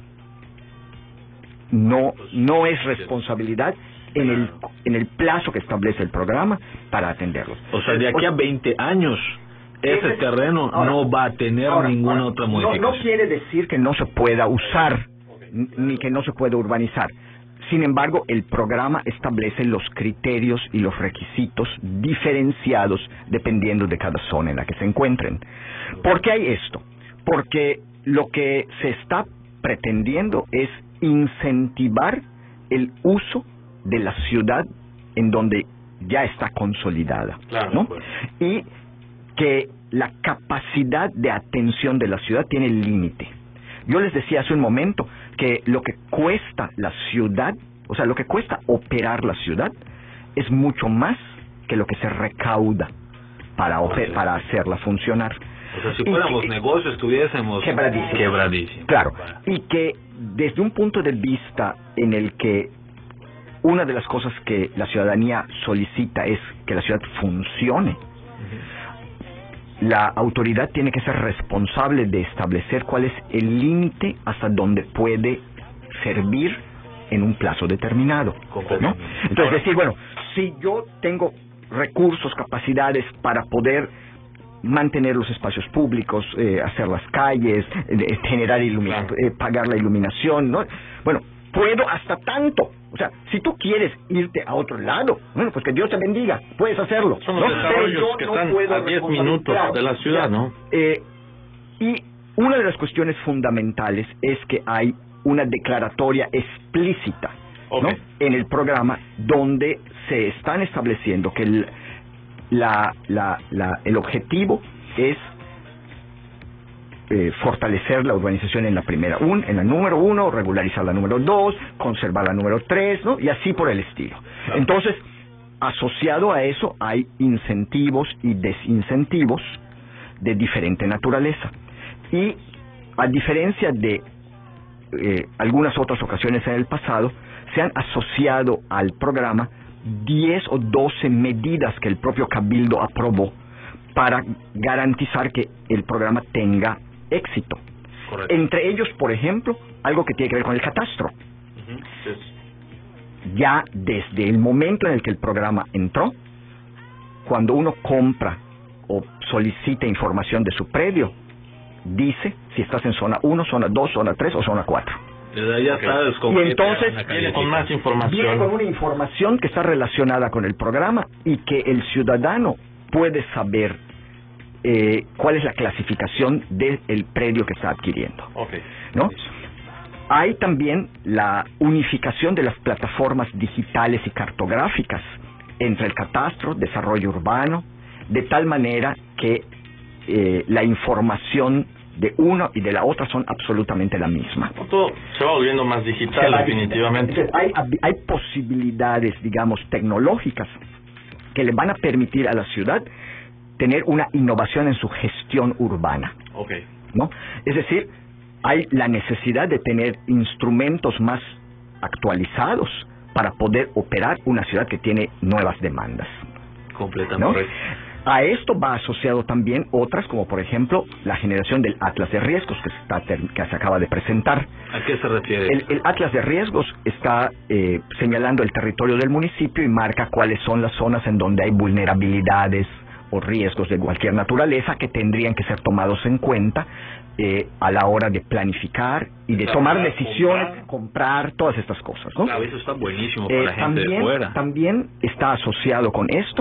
no es responsabilidad en el plazo que establece el programa para atenderlos. O sea, de aquí a 20 años ese terreno no va a tener ninguna otra modificación. No quiere decir que no se pueda usar ni que no se pueda urbanizar. Sin embargo, el programa establece los criterios y los requisitos diferenciados dependiendo de cada zona en la que se encuentren. ¿Por qué hay esto? Porque lo que se está pretendiendo es incentivar el uso de la ciudad en donde ya está consolidada, claro, ¿no? Pues. Y que la capacidad de atención de la ciudad tiene límite. Yo les decía hace un momento que lo que cuesta la ciudad, o sea, lo que cuesta operar la ciudad, es mucho más que lo que se recauda para hacerla funcionar. O sea, si fuéramos negocios, estuviésemos quebradísimos. Claro, y que desde un punto de vista en el que una de las cosas que la ciudadanía solicita es que la ciudad funcione, la autoridad tiene que ser responsable de establecer cuál es el límite hasta donde puede servir en un plazo determinado, ¿no? Entonces decir, bueno, si yo tengo recursos, capacidades para poder mantener los espacios públicos, hacer las calles, generar pagar la iluminación, ¿no? Bueno, puedo hasta tanto. O sea, si tú quieres irte a otro lado, bueno, pues que Dios te bendiga, puedes hacerlo. Son los desarrollos que están a 10 minutos de la ciudad, ¿no? Y una de las cuestiones fundamentales es que hay una declaratoria explícita, ¿no?, en el programa donde se están estableciendo que el objetivo es fortalecer la urbanización en la número 1, regularizar la número 2, conservar la número 3, ¿no? Y así por el estilo. Claro. Entonces, asociado a eso hay incentivos y desincentivos de diferente naturaleza. Y a diferencia de algunas otras ocasiones en el pasado, se han asociado al programa 10 o 12 medidas que el propio Cabildo aprobó para garantizar que el programa tenga éxito. Correcto. Entre ellos, por ejemplo, algo que tiene que ver con el catastro. Ya desde el momento en el que el programa entró, cuando uno compra o solicita información de su predio, dice si estás en zona 1, zona 2, zona 3 o zona 4. Ya sabes cómo. Y entonces viene con más información. Viene con una información que está relacionada con el programa y que el ciudadano puede saber cuál es la clasificación del predio que está adquiriendo. ¿No? Hay también la unificación de las plataformas digitales y cartográficas entre el catastro, desarrollo urbano, de tal manera que la información de uno y de la otra son absolutamente la misma. Todo se va volviendo más digital, definitivamente. Entonces, hay posibilidades, digamos, tecnológicas que le van a permitir a la ciudad tener una innovación en su gestión urbana. ¿No? Es decir, hay la necesidad de tener instrumentos más actualizados para poder operar una ciudad que tiene nuevas demandas. Completamente. ¿No? Correcto. A esto va asociado también otras, como por ejemplo la generación del Atlas de Riesgos que se acaba de presentar. ¿A qué se refiere? El Atlas de Riesgos está señalando el territorio del municipio y marca cuáles son las zonas en donde hay vulnerabilidades o riesgos de cualquier naturaleza que tendrían que ser tomados en cuenta a la hora de planificar y de tomar decisiones, comprar todas estas cosas, ¿no? Claro, eso está buenísimo para la gente de fuera. También está asociado con esto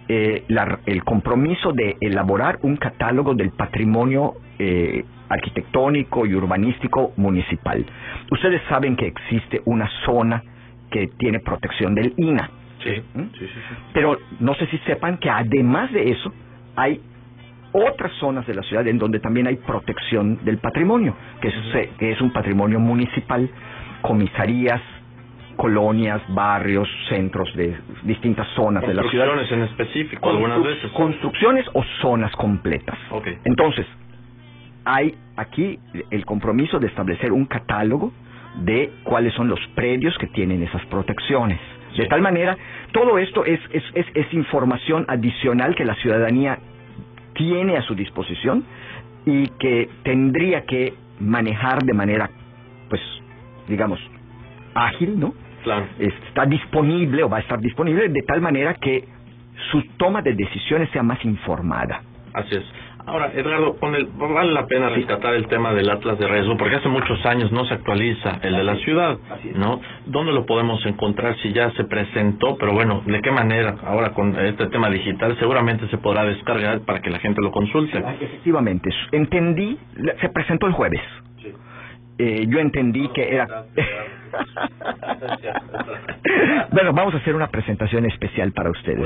el compromiso de elaborar un catálogo del patrimonio arquitectónico y urbanístico municipal. Ustedes saben que existe una zona que tiene protección del INAH. Sí. Pero no sé si sepan que además de eso hay otras zonas de la ciudad en donde también hay protección del patrimonio, que es un patrimonio municipal, comisarías, colonias, barrios, centros de distintas zonas de la ciudad. Construcciones en específico, algunas veces. Construcciones o zonas completas. Entonces, hay aquí el compromiso de establecer un catálogo de cuáles son los predios que tienen esas protecciones. De tal manera, todo esto es información adicional que la ciudadanía tiene a su disposición y que tendría que manejar de manera, pues, digamos, ágil, ¿no? Claro. Está disponible o va a estar disponible de tal manera que su toma de decisiones sea más informada. Así es. Ahora, Edgardo, vale la pena rescatar el tema del Atlas de Riesgo, porque hace muchos años no se actualiza el de la ciudad, ¿no? ¿Dónde lo podemos encontrar si ya se presentó? Pero bueno, ¿de qué manera? Ahora con este tema digital seguramente se podrá descargar para que la gente lo consulte. Efectivamente, entendí, se presentó el jueves. Yo entendí que era... Bueno, vamos a hacer una presentación especial para ustedes.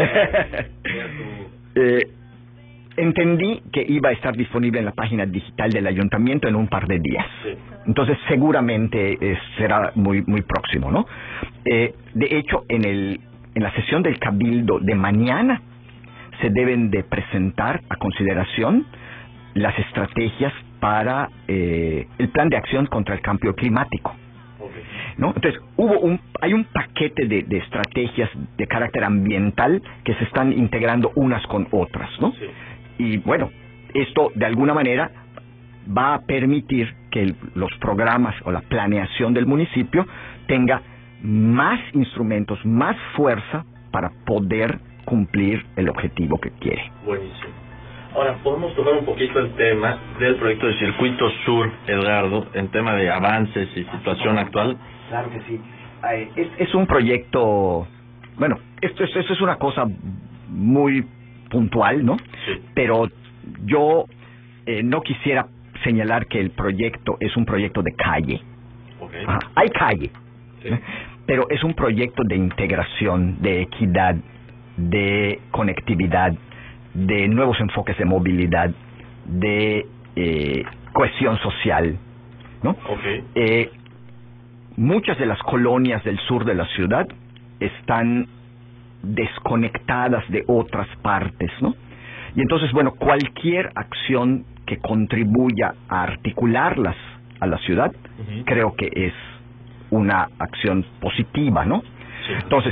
Entendí que iba a estar disponible en la página digital del ayuntamiento en un par de días. Entonces seguramente será muy próximo, ¿no? De hecho, en la sesión del Cabildo de mañana se deben de presentar a consideración las estrategias para el plan de acción contra el cambio climático, ¿no? Entonces hay un paquete de estrategias de carácter ambiental que se están integrando unas con otras, ¿no? Y bueno, esto de alguna manera va a permitir que los programas o la planeación del municipio tenga más instrumentos, más fuerza para poder cumplir el objetivo que quiere. Buenísimo. Ahora, podemos tocar un poquito el tema del proyecto de Circuito Sur, Edgardo, en tema de avances y situación actual. Claro que sí. Es un proyecto, bueno, esto es una cosa muy puntual, ¿no? Sí. Pero yo no quisiera señalar que el proyecto es un proyecto de calle. Hay calle, sí, pero es un proyecto de integración, de equidad, de conectividad, de nuevos enfoques de movilidad, de cohesión social, ¿no? Muchas de las colonias del sur de la ciudad están desconectadas de otras partes, ¿no? Y entonces, bueno, cualquier acción que contribuya a articularlas a la ciudad, creo que es una acción positiva, ¿no? Sí. Entonces,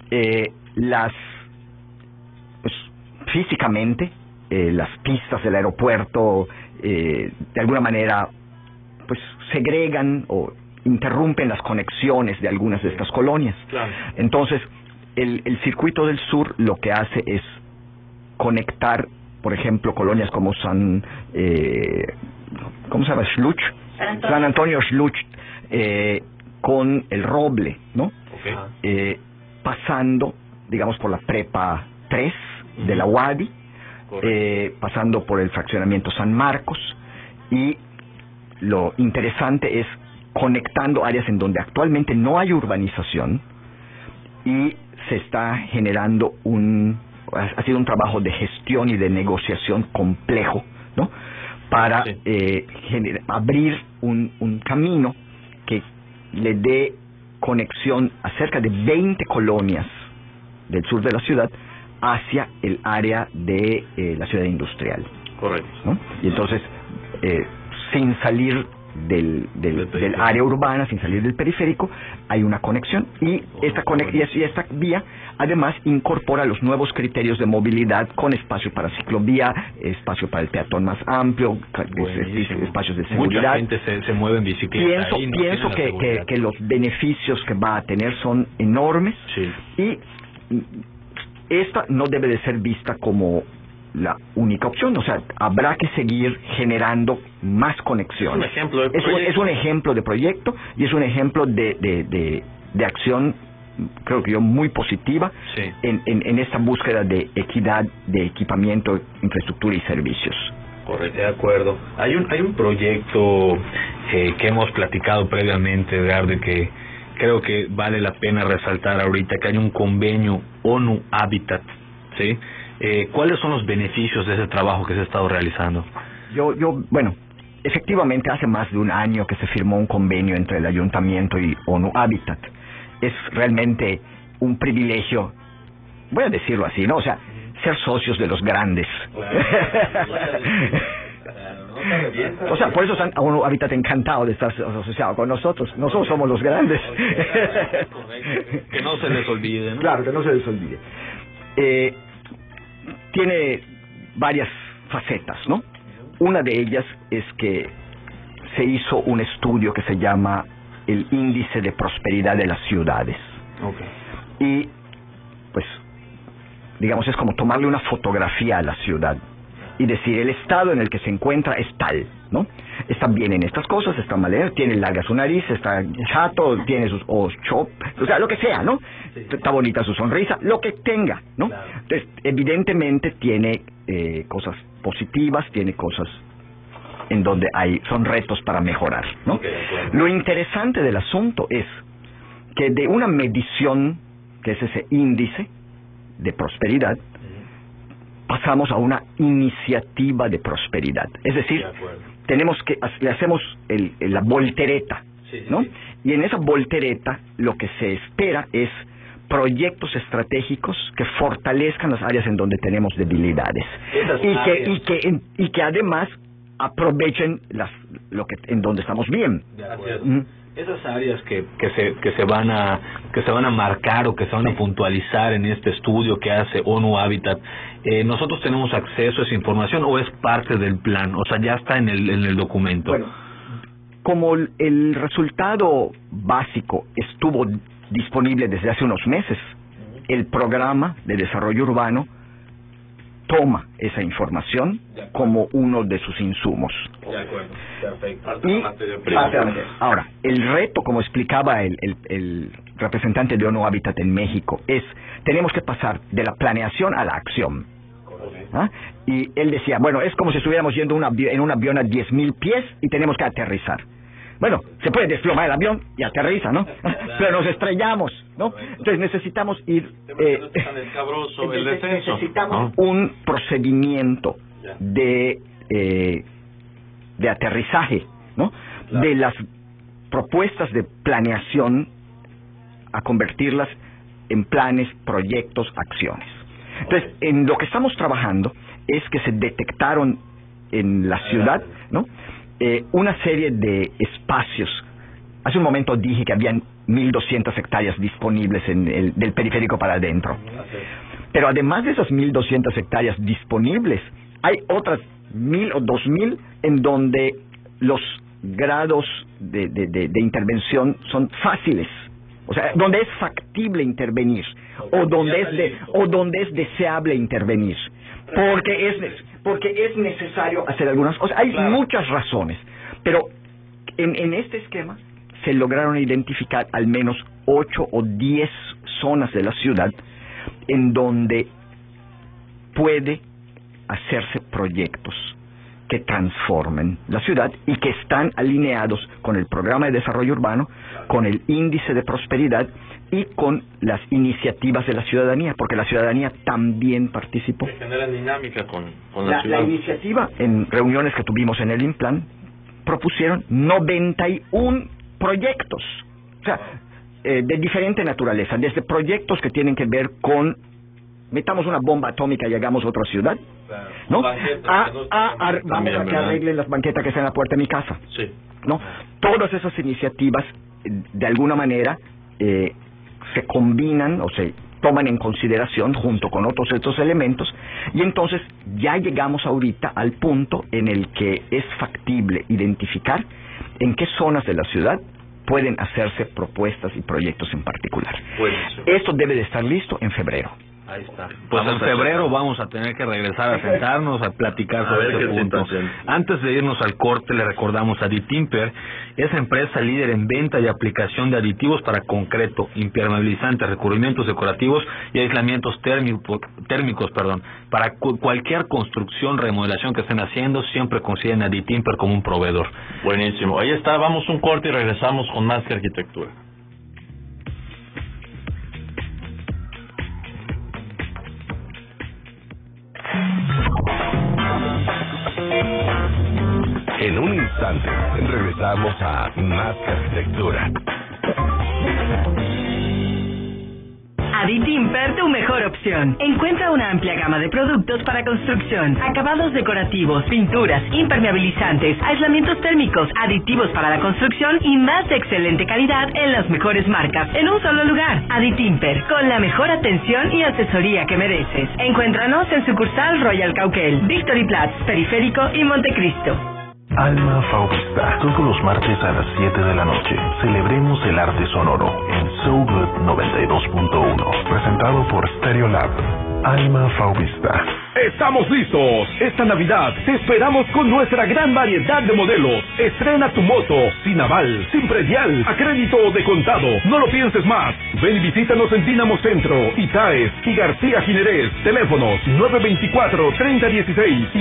pues, físicamente, las pistas del aeropuerto, de alguna manera, pues, segregan o interrumpen las conexiones de algunas de estas colonias. Claro. Entonces, el circuito del sur lo que hace es conectar, por ejemplo, colonias como ¿cómo se llama? Schluch, San Antonio Schluch, con el Roble, ¿no? Okay. Pasando, digamos, por la Prepa 3 de la UADY, pasando por el fraccionamiento San Marcos, y lo interesante es conectando áreas en donde actualmente no hay urbanización y se está generando ha sido un trabajo de gestión y de negociación complejo, ¿no? Para abrir un camino que le dé conexión a cerca de 20 colonias del sur de la ciudad hacia el área de la ciudad industrial. Correcto. ¿No? Y entonces, sin salir del área urbana, sin salir del periférico, hay una conexión, y esta vía además incorpora los nuevos criterios de movilidad, con espacio para ciclovía, espacio para el peatón más amplio, espacios de seguridad. Mucha gente se mueve en bicicleta. Pienso que los beneficios que va a tener son enormes, sí. Y esta no debe de ser vista como la única opción, o sea, habrá que seguir generando más conexiones. Es un ejemplo de proyecto y es un ejemplo de acción, creo que muy positiva, sí, en esta búsqueda de equidad de equipamiento, infraestructura y servicios. Correcto, de acuerdo. Hay un proyecto que hemos platicado previamente, Edgardo, y que creo que vale la pena resaltar ahorita, que hay un convenio ONU Habitat, ¿sí? ¿Cuáles son los beneficios de ese trabajo que se ha estado realizando? Bueno, efectivamente hace más de un año que se firmó un convenio entre el Ayuntamiento y ONU Habitat. Es realmente un privilegio, voy a decirlo así, ¿no? O sea, ser socios de los grandes. O sea, por eso ONU Habitat encantado de estar asociado con nosotros. Nosotros somos los grandes. Que no se les olvide, ¿no? Claro, que no se les olvide. Tiene varias facetas, ¿no? Una de ellas es que se hizo un estudio que se llama el Índice de Prosperidad de las Ciudades. Okay. Y, pues, digamos, es como tomarle una fotografía a la ciudad y decir, el estado en el que se encuentra es tal, ¿no? Está bien en estas cosas, está mal en, tiene larga su nariz, está chato, tiene sus ojos chop, o sea, lo que sea, ¿no? Sí. Está bonita su sonrisa, lo que tenga, ¿no? Claro. Entonces, evidentemente tiene cosas positivas, tiene cosas en donde son retos para mejorar, ¿no? Okay, lo interesante del asunto es que de una medición, que es ese índice de prosperidad, pasamos a una iniciativa de prosperidad. Es decir, le hacemos la voltereta, ¿no? Sí. Y en esa voltereta lo que se espera es proyectos estratégicos que fortalezcan las áreas en donde tenemos debilidades y que además aprovechen en donde estamos bien. Esas áreas que se van a marcar o que se van a puntualizar en este estudio que hace ONU Habitat, ¿nosotros tenemos acceso a esa información o es parte del plan? O sea, ya está en el documento. Bueno, como el resultado básico estuvo disponible desde hace unos meses, el programa de desarrollo urbano toma esa información como uno de sus insumos. De acuerdo, perfecto. Ahora, el reto, como explicaba el representante de ONU Habitat en México, tenemos que pasar de la planeación a la acción. ¿Ah? Y él decía, bueno, es como si estuviéramos yendo en un avión a 10,000 pies y tenemos que aterrizar. Bueno, se puede desplomar el avión y aterriza, ¿no? Pero nos estrellamos, ¿no? Entonces necesitamos ir... necesitamos un procedimiento de aterrizaje, ¿no? Claro. De las propuestas de planeación a convertirlas en planes, proyectos, acciones. Entonces, en lo que estamos trabajando es que se detectaron en la ciudad, ¿no?, una serie de espacios. Hace un momento dije que habían 1.200 hectáreas disponibles del periférico para adentro. Pero además de esas 1.200 hectáreas disponibles, hay otras 1.000 o 2.000 en donde los grados de intervención son fáciles. O sea, donde es factible intervenir o donde es deseable intervenir. Porque es necesario hacer algunas cosas. Hay muchas razones, pero en este esquema se lograron identificar al menos 8 o 10 zonas de la ciudad en donde puede hacerse proyectos que transformen la ciudad y que están alineados con el programa de desarrollo urbano, con el índice de prosperidad y con las iniciativas de la ciudadanía, porque la ciudadanía también participó. Que generan dinámica con la ciudad. La iniciativa, en reuniones que tuvimos en el INPLAN, propusieron 91 proyectos, o sea, de diferente naturaleza, desde proyectos que tienen que ver con metamos una bomba atómica y hagamos otra ciudad, ¿no? Vamos a que arreglen las banquetas que están en la puerta de mi casa, sí, ¿no? Todas esas iniciativas, de alguna manera, se combinan o se toman en consideración junto con otros estos elementos, y entonces ya llegamos ahorita al punto en el que es factible identificar en qué zonas de la ciudad pueden hacerse propuestas y proyectos en particular. Esto debe de estar listo en febrero. Ahí está. Pues en febrero vamos a tener que regresar a sentarnos a platicar sobre este punto. Antes de irnos al corte, le recordamos a Aditimper, esa empresa líder en venta y aplicación de aditivos para concreto, impermeabilizantes, recubrimientos decorativos y aislamientos térmicos, para cualquier construcción, remodelación que estén haciendo, siempre consideren a Aditimper como un proveedor. Buenísimo. Ahí está, vamos un corte y regresamos con más que arquitectura. En un instante regresamos a Más que Arquitectura. Aditimper, tu mejor opción. Encuentra una amplia gama de productos para construcción, acabados decorativos, pinturas, impermeabilizantes, aislamientos térmicos, aditivos para la construcción y más de excelente calidad en las mejores marcas, en un solo lugar. Aditimper, con la mejor atención y asesoría que mereces. Encuéntranos en sucursal Royal Cauquel, Victory Platz, Periférico y Montecristo. Alma Fauvista, todos los martes a las 7 de la noche. Celebremos el arte sonoro en So Good 92.1, presentado por Stereolab. Alma Fauvista. ¡Estamos listos! Esta Navidad te esperamos con nuestra gran variedad de modelos. Estrena tu moto, sin aval, sin predial, a crédito o de contado. No lo pienses más. Ven y visítanos en Dínamo Centro, Itaes y García Ginerés. Teléfonos 924-3016 y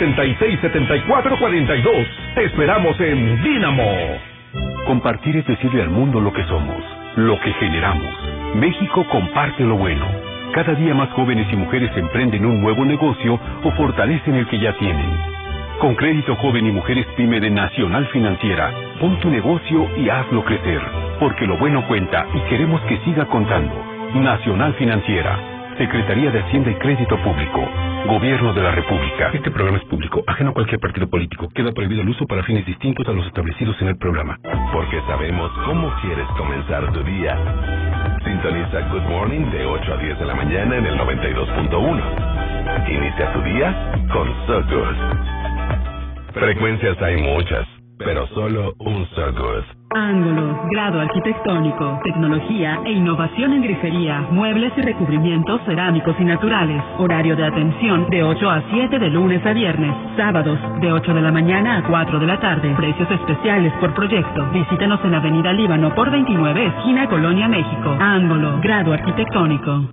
176-7442. Te esperamos en Dínamo. Compartir es decirle al mundo lo que somos, lo que generamos. México comparte lo bueno. Cada día más jóvenes y mujeres emprenden un nuevo negocio o fortalecen el que ya tienen. Con Crédito Joven y Mujeres PYME de Nacional Financiera, pon tu negocio y hazlo crecer, porque lo bueno cuenta y queremos que siga contando. Nacional Financiera, Secretaría de Hacienda y Crédito Público, Gobierno de la República. Este programa es público, ajeno a cualquier partido político. Queda prohibido el uso para fines distintos a los establecidos en el programa. Porque sabemos cómo quieres comenzar tu día. Sintoniza Good Morning de 8 a 10 de la mañana en el 92.1. Inicia tu día con So Good. Frecuencias hay muchas, pero solo un So Good. Ángulo, grado arquitectónico, tecnología e innovación en grifería, muebles y recubrimientos cerámicos y naturales. Horario de atención de 8 a 7 de lunes a viernes. Sábados de 8 de la mañana a 4 de la tarde. Precios especiales por proyecto. Visítanos en Avenida Líbano por 29, esquina Colonia, México. Ángulo, grado arquitectónico.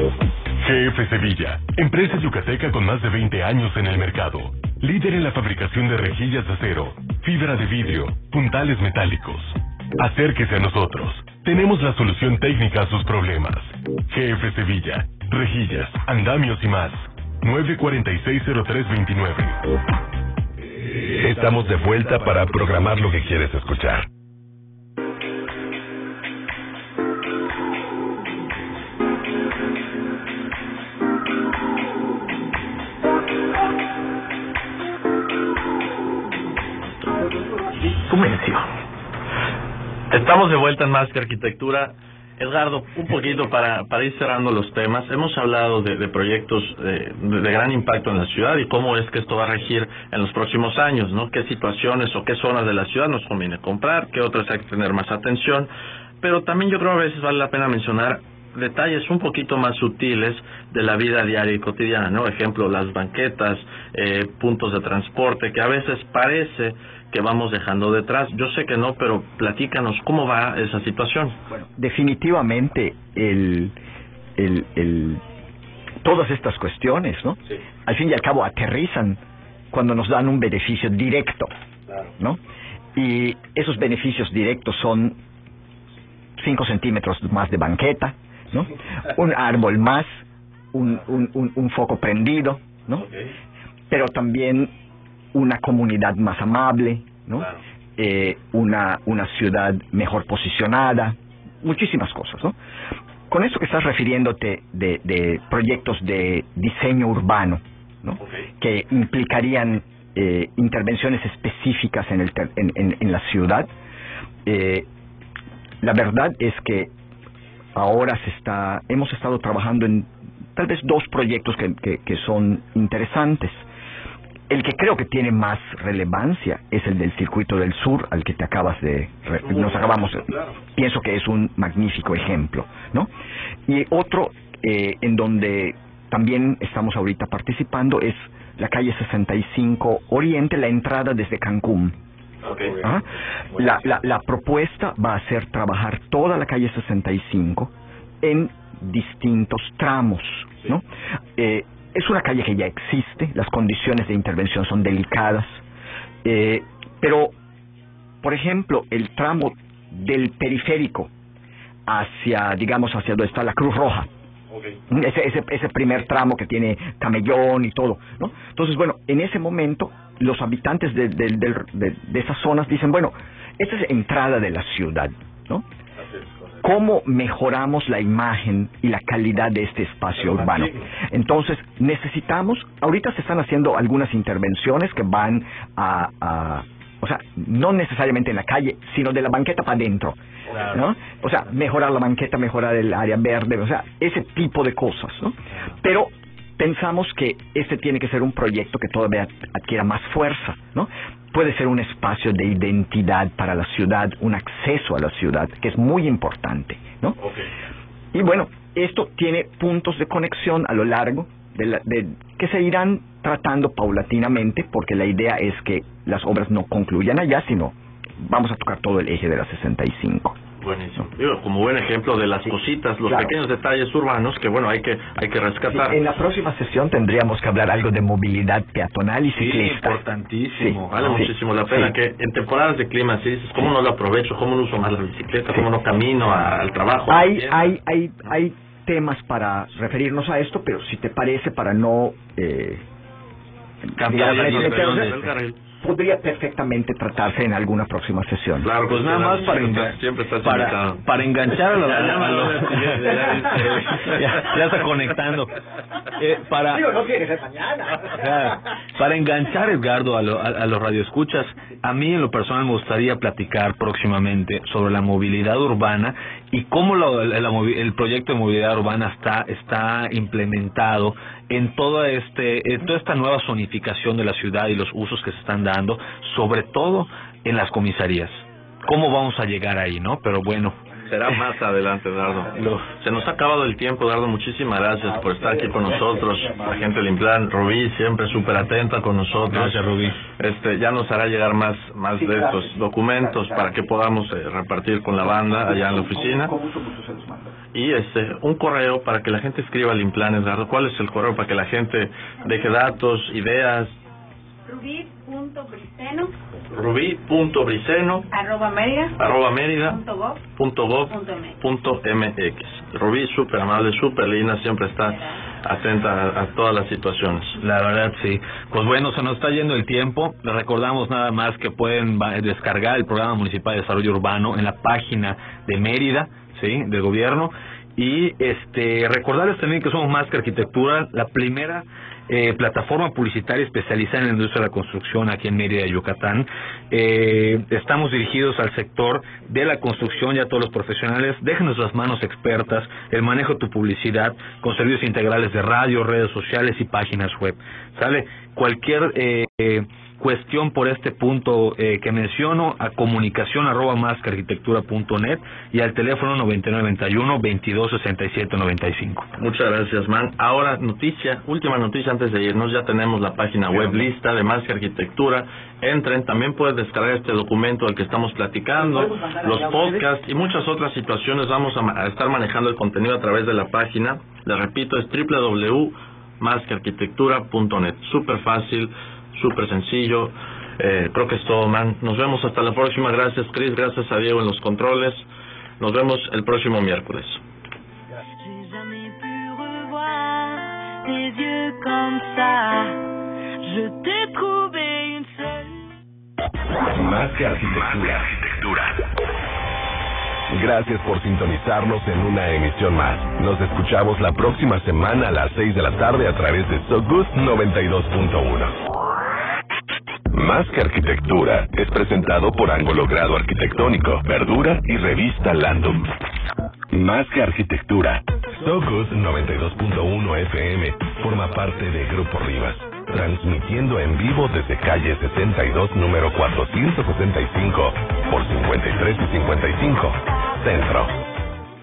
GF Sevilla, empresa yucateca con más de 20 años en el mercado. Líder en la fabricación de rejillas de acero, fibra de vidrio, puntales metálicos. Acérquese a nosotros. Tenemos la solución técnica a sus problemas. GF Sevilla, rejillas, andamios y más. 946-0329. Estamos de vuelta para programar lo que quieres escuchar. Subvención. Estamos de vuelta en Más que Arquitectura. Edgardo, un poquito para ir cerrando los temas. Hemos hablado de proyectos de gran impacto en la ciudad y cómo es que esto va a regir en los próximos años, ¿no? Qué situaciones o qué zonas de la ciudad nos conviene comprar, qué otras hay que tener más atención. Pero también yo creo a veces vale la pena mencionar detalles un poquito más sutiles de la vida diaria y cotidiana, ¿no? Ejemplo, las banquetas, puntos de transporte, que a veces parece que vamos dejando detrás. Yo sé que no, pero platícanos cómo va esa situación. Bueno, definitivamente todas estas cuestiones, ¿no? Sí. Al fin y al cabo aterrizan cuando nos dan un beneficio directo, claro, ¿no? Y esos beneficios directos son 5 centímetros más de banqueta, ¿no? Un árbol más, un foco prendido, ¿no? Okay. Pero también una comunidad más amable, ¿no? Claro. Una ciudad mejor posicionada, muchísimas cosas, ¿no? Con eso que estás refiriéndote de proyectos de diseño urbano, ¿no? Okay. Que implicarían intervenciones específicas en la ciudad, la verdad es que ahora hemos estado trabajando en tal vez 2 proyectos que son interesantes. El que creo que tiene más relevancia es el del Circuito del Sur, al que pienso que es un magnífico ejemplo, ¿no? Y otro en donde también estamos ahorita participando es la calle 65 Oriente, la entrada desde Cancún. Okay. La propuesta va a ser trabajar toda la calle 65 en distintos tramos, ¿no? Es una calle que ya existe, las condiciones de intervención son delicadas, pero, por ejemplo, el tramo del periférico hacia donde está la Cruz Roja, okay, ese primer tramo que tiene camellón y todo, ¿no? Entonces, bueno, en ese momento los habitantes de esas zonas dicen, bueno, esta es entrada de la ciudad, ¿no? ¿Cómo mejoramos la imagen y la calidad de este espacio urbano? Entonces, ahorita se están haciendo algunas intervenciones que van o sea, no necesariamente en la calle, sino de la banqueta para adentro, ¿no? O sea, mejorar la banqueta, mejorar el área verde, o sea, ese tipo de cosas, ¿no? Pero pensamos que este tiene que ser un proyecto que todavía adquiera más fuerza, ¿no? Puede ser un espacio de identidad para la ciudad, un acceso a la ciudad, que es muy importante, ¿no? Okay. Y bueno, esto tiene puntos de conexión a lo largo que se irán tratando paulatinamente, porque la idea es que las obras no concluyan allá, sino vamos a tocar todo el eje de la 65. Buenísimo. Digo, como buen ejemplo de las cositas, los pequeños detalles urbanos que, bueno, hay que rescatar. Sí, en la próxima sesión tendríamos que hablar algo de movilidad peatonal y ciclista. Sí, importantísimo. Vale muchísimo la pena que en temporadas de clima, si dices, ¿cómo no lo aprovecho? ¿Cómo no uso más la bicicleta? ¿Cómo no camino al trabajo? Hay temas para referirnos a esto, pero si te parece, para no cambiar podría perfectamente tratarse en alguna próxima sesión. Claro, pues nada más para enganchar a ya está conectando. No tiene que ser mañana. Para enganchar, Edgardo, a los radioescuchas, a mí en lo personal me gustaría platicar próximamente sobre la movilidad urbana y cómo el proyecto de movilidad urbana está implementado en toda esta nueva zonificación de la ciudad y los usos que se están dando, sobre todo en las comisarías. ¿Cómo vamos a llegar ahí, no? Pero bueno, será más adelante, Dardo. Se nos ha acabado el tiempo, Dardo. Muchísimas gracias por estar aquí con nosotros. La gente del Implan, Rubí, siempre súper atenta con nosotros. Gracias, Rubí. Ya nos hará llegar más de estos documentos para que podamos repartir con la banda allá en la oficina. Y un correo para que la gente escriba al Implan, Edgardo. ¿Cuál es el correo para que la gente deje datos, ideas? Rubí.briceno @merida.gov.mx. Rubí, súper amable, súper linda, siempre está atenta a todas las situaciones. La verdad, sí. Pues bueno, se nos está yendo el tiempo. Les recordamos nada más que pueden descargar el Programa Municipal de Desarrollo Urbano en la página de Mérida, ¿sí?, del gobierno. Y recordarles también que somos Más que Arquitectura, la primera plataforma publicitaria especializada en la industria de la construcción aquí en Mérida, Yucatán. Estamos dirigidos al sector de la construcción y a todos los profesionales. Déjenos las manos expertas, el manejo de tu publicidad con servicios integrales de radio, redes sociales y páginas web. ¿Sale? Cualquier cuestión por este punto que menciono, a comunicación@mascarquitectura.net y al teléfono 9991-226795. Muchas gracias, Man. Ahora, última noticia antes de irnos. Ya tenemos la página web lista de Más que Arquitectura. Entren, también puedes descargar este documento del que estamos platicando, los podcasts y muchas otras situaciones. Vamos a estar manejando el contenido a través de la página. Les repito, es www.mascarquitectura.net. Súper fácil, súper sencillo. Creo que es todo, Man. Nos vemos hasta la próxima. Gracias, Chris. Gracias a Diego en los controles. Nos vemos el próximo miércoles. Más que Arquitectura. Gracias por sintonizarnos en una emisión más. Nos escuchamos la próxima semana a las 6 de la tarde a través de So Good 92.1. Más que Arquitectura es presentado por Ángulo Grado Arquitectónico, Verdura y Revista Landum. Más que Arquitectura. So Good 92.1 FM forma parte de Grupo Rivas, transmitiendo en vivo desde calle 62, número 465, por 53 y 55, Centro.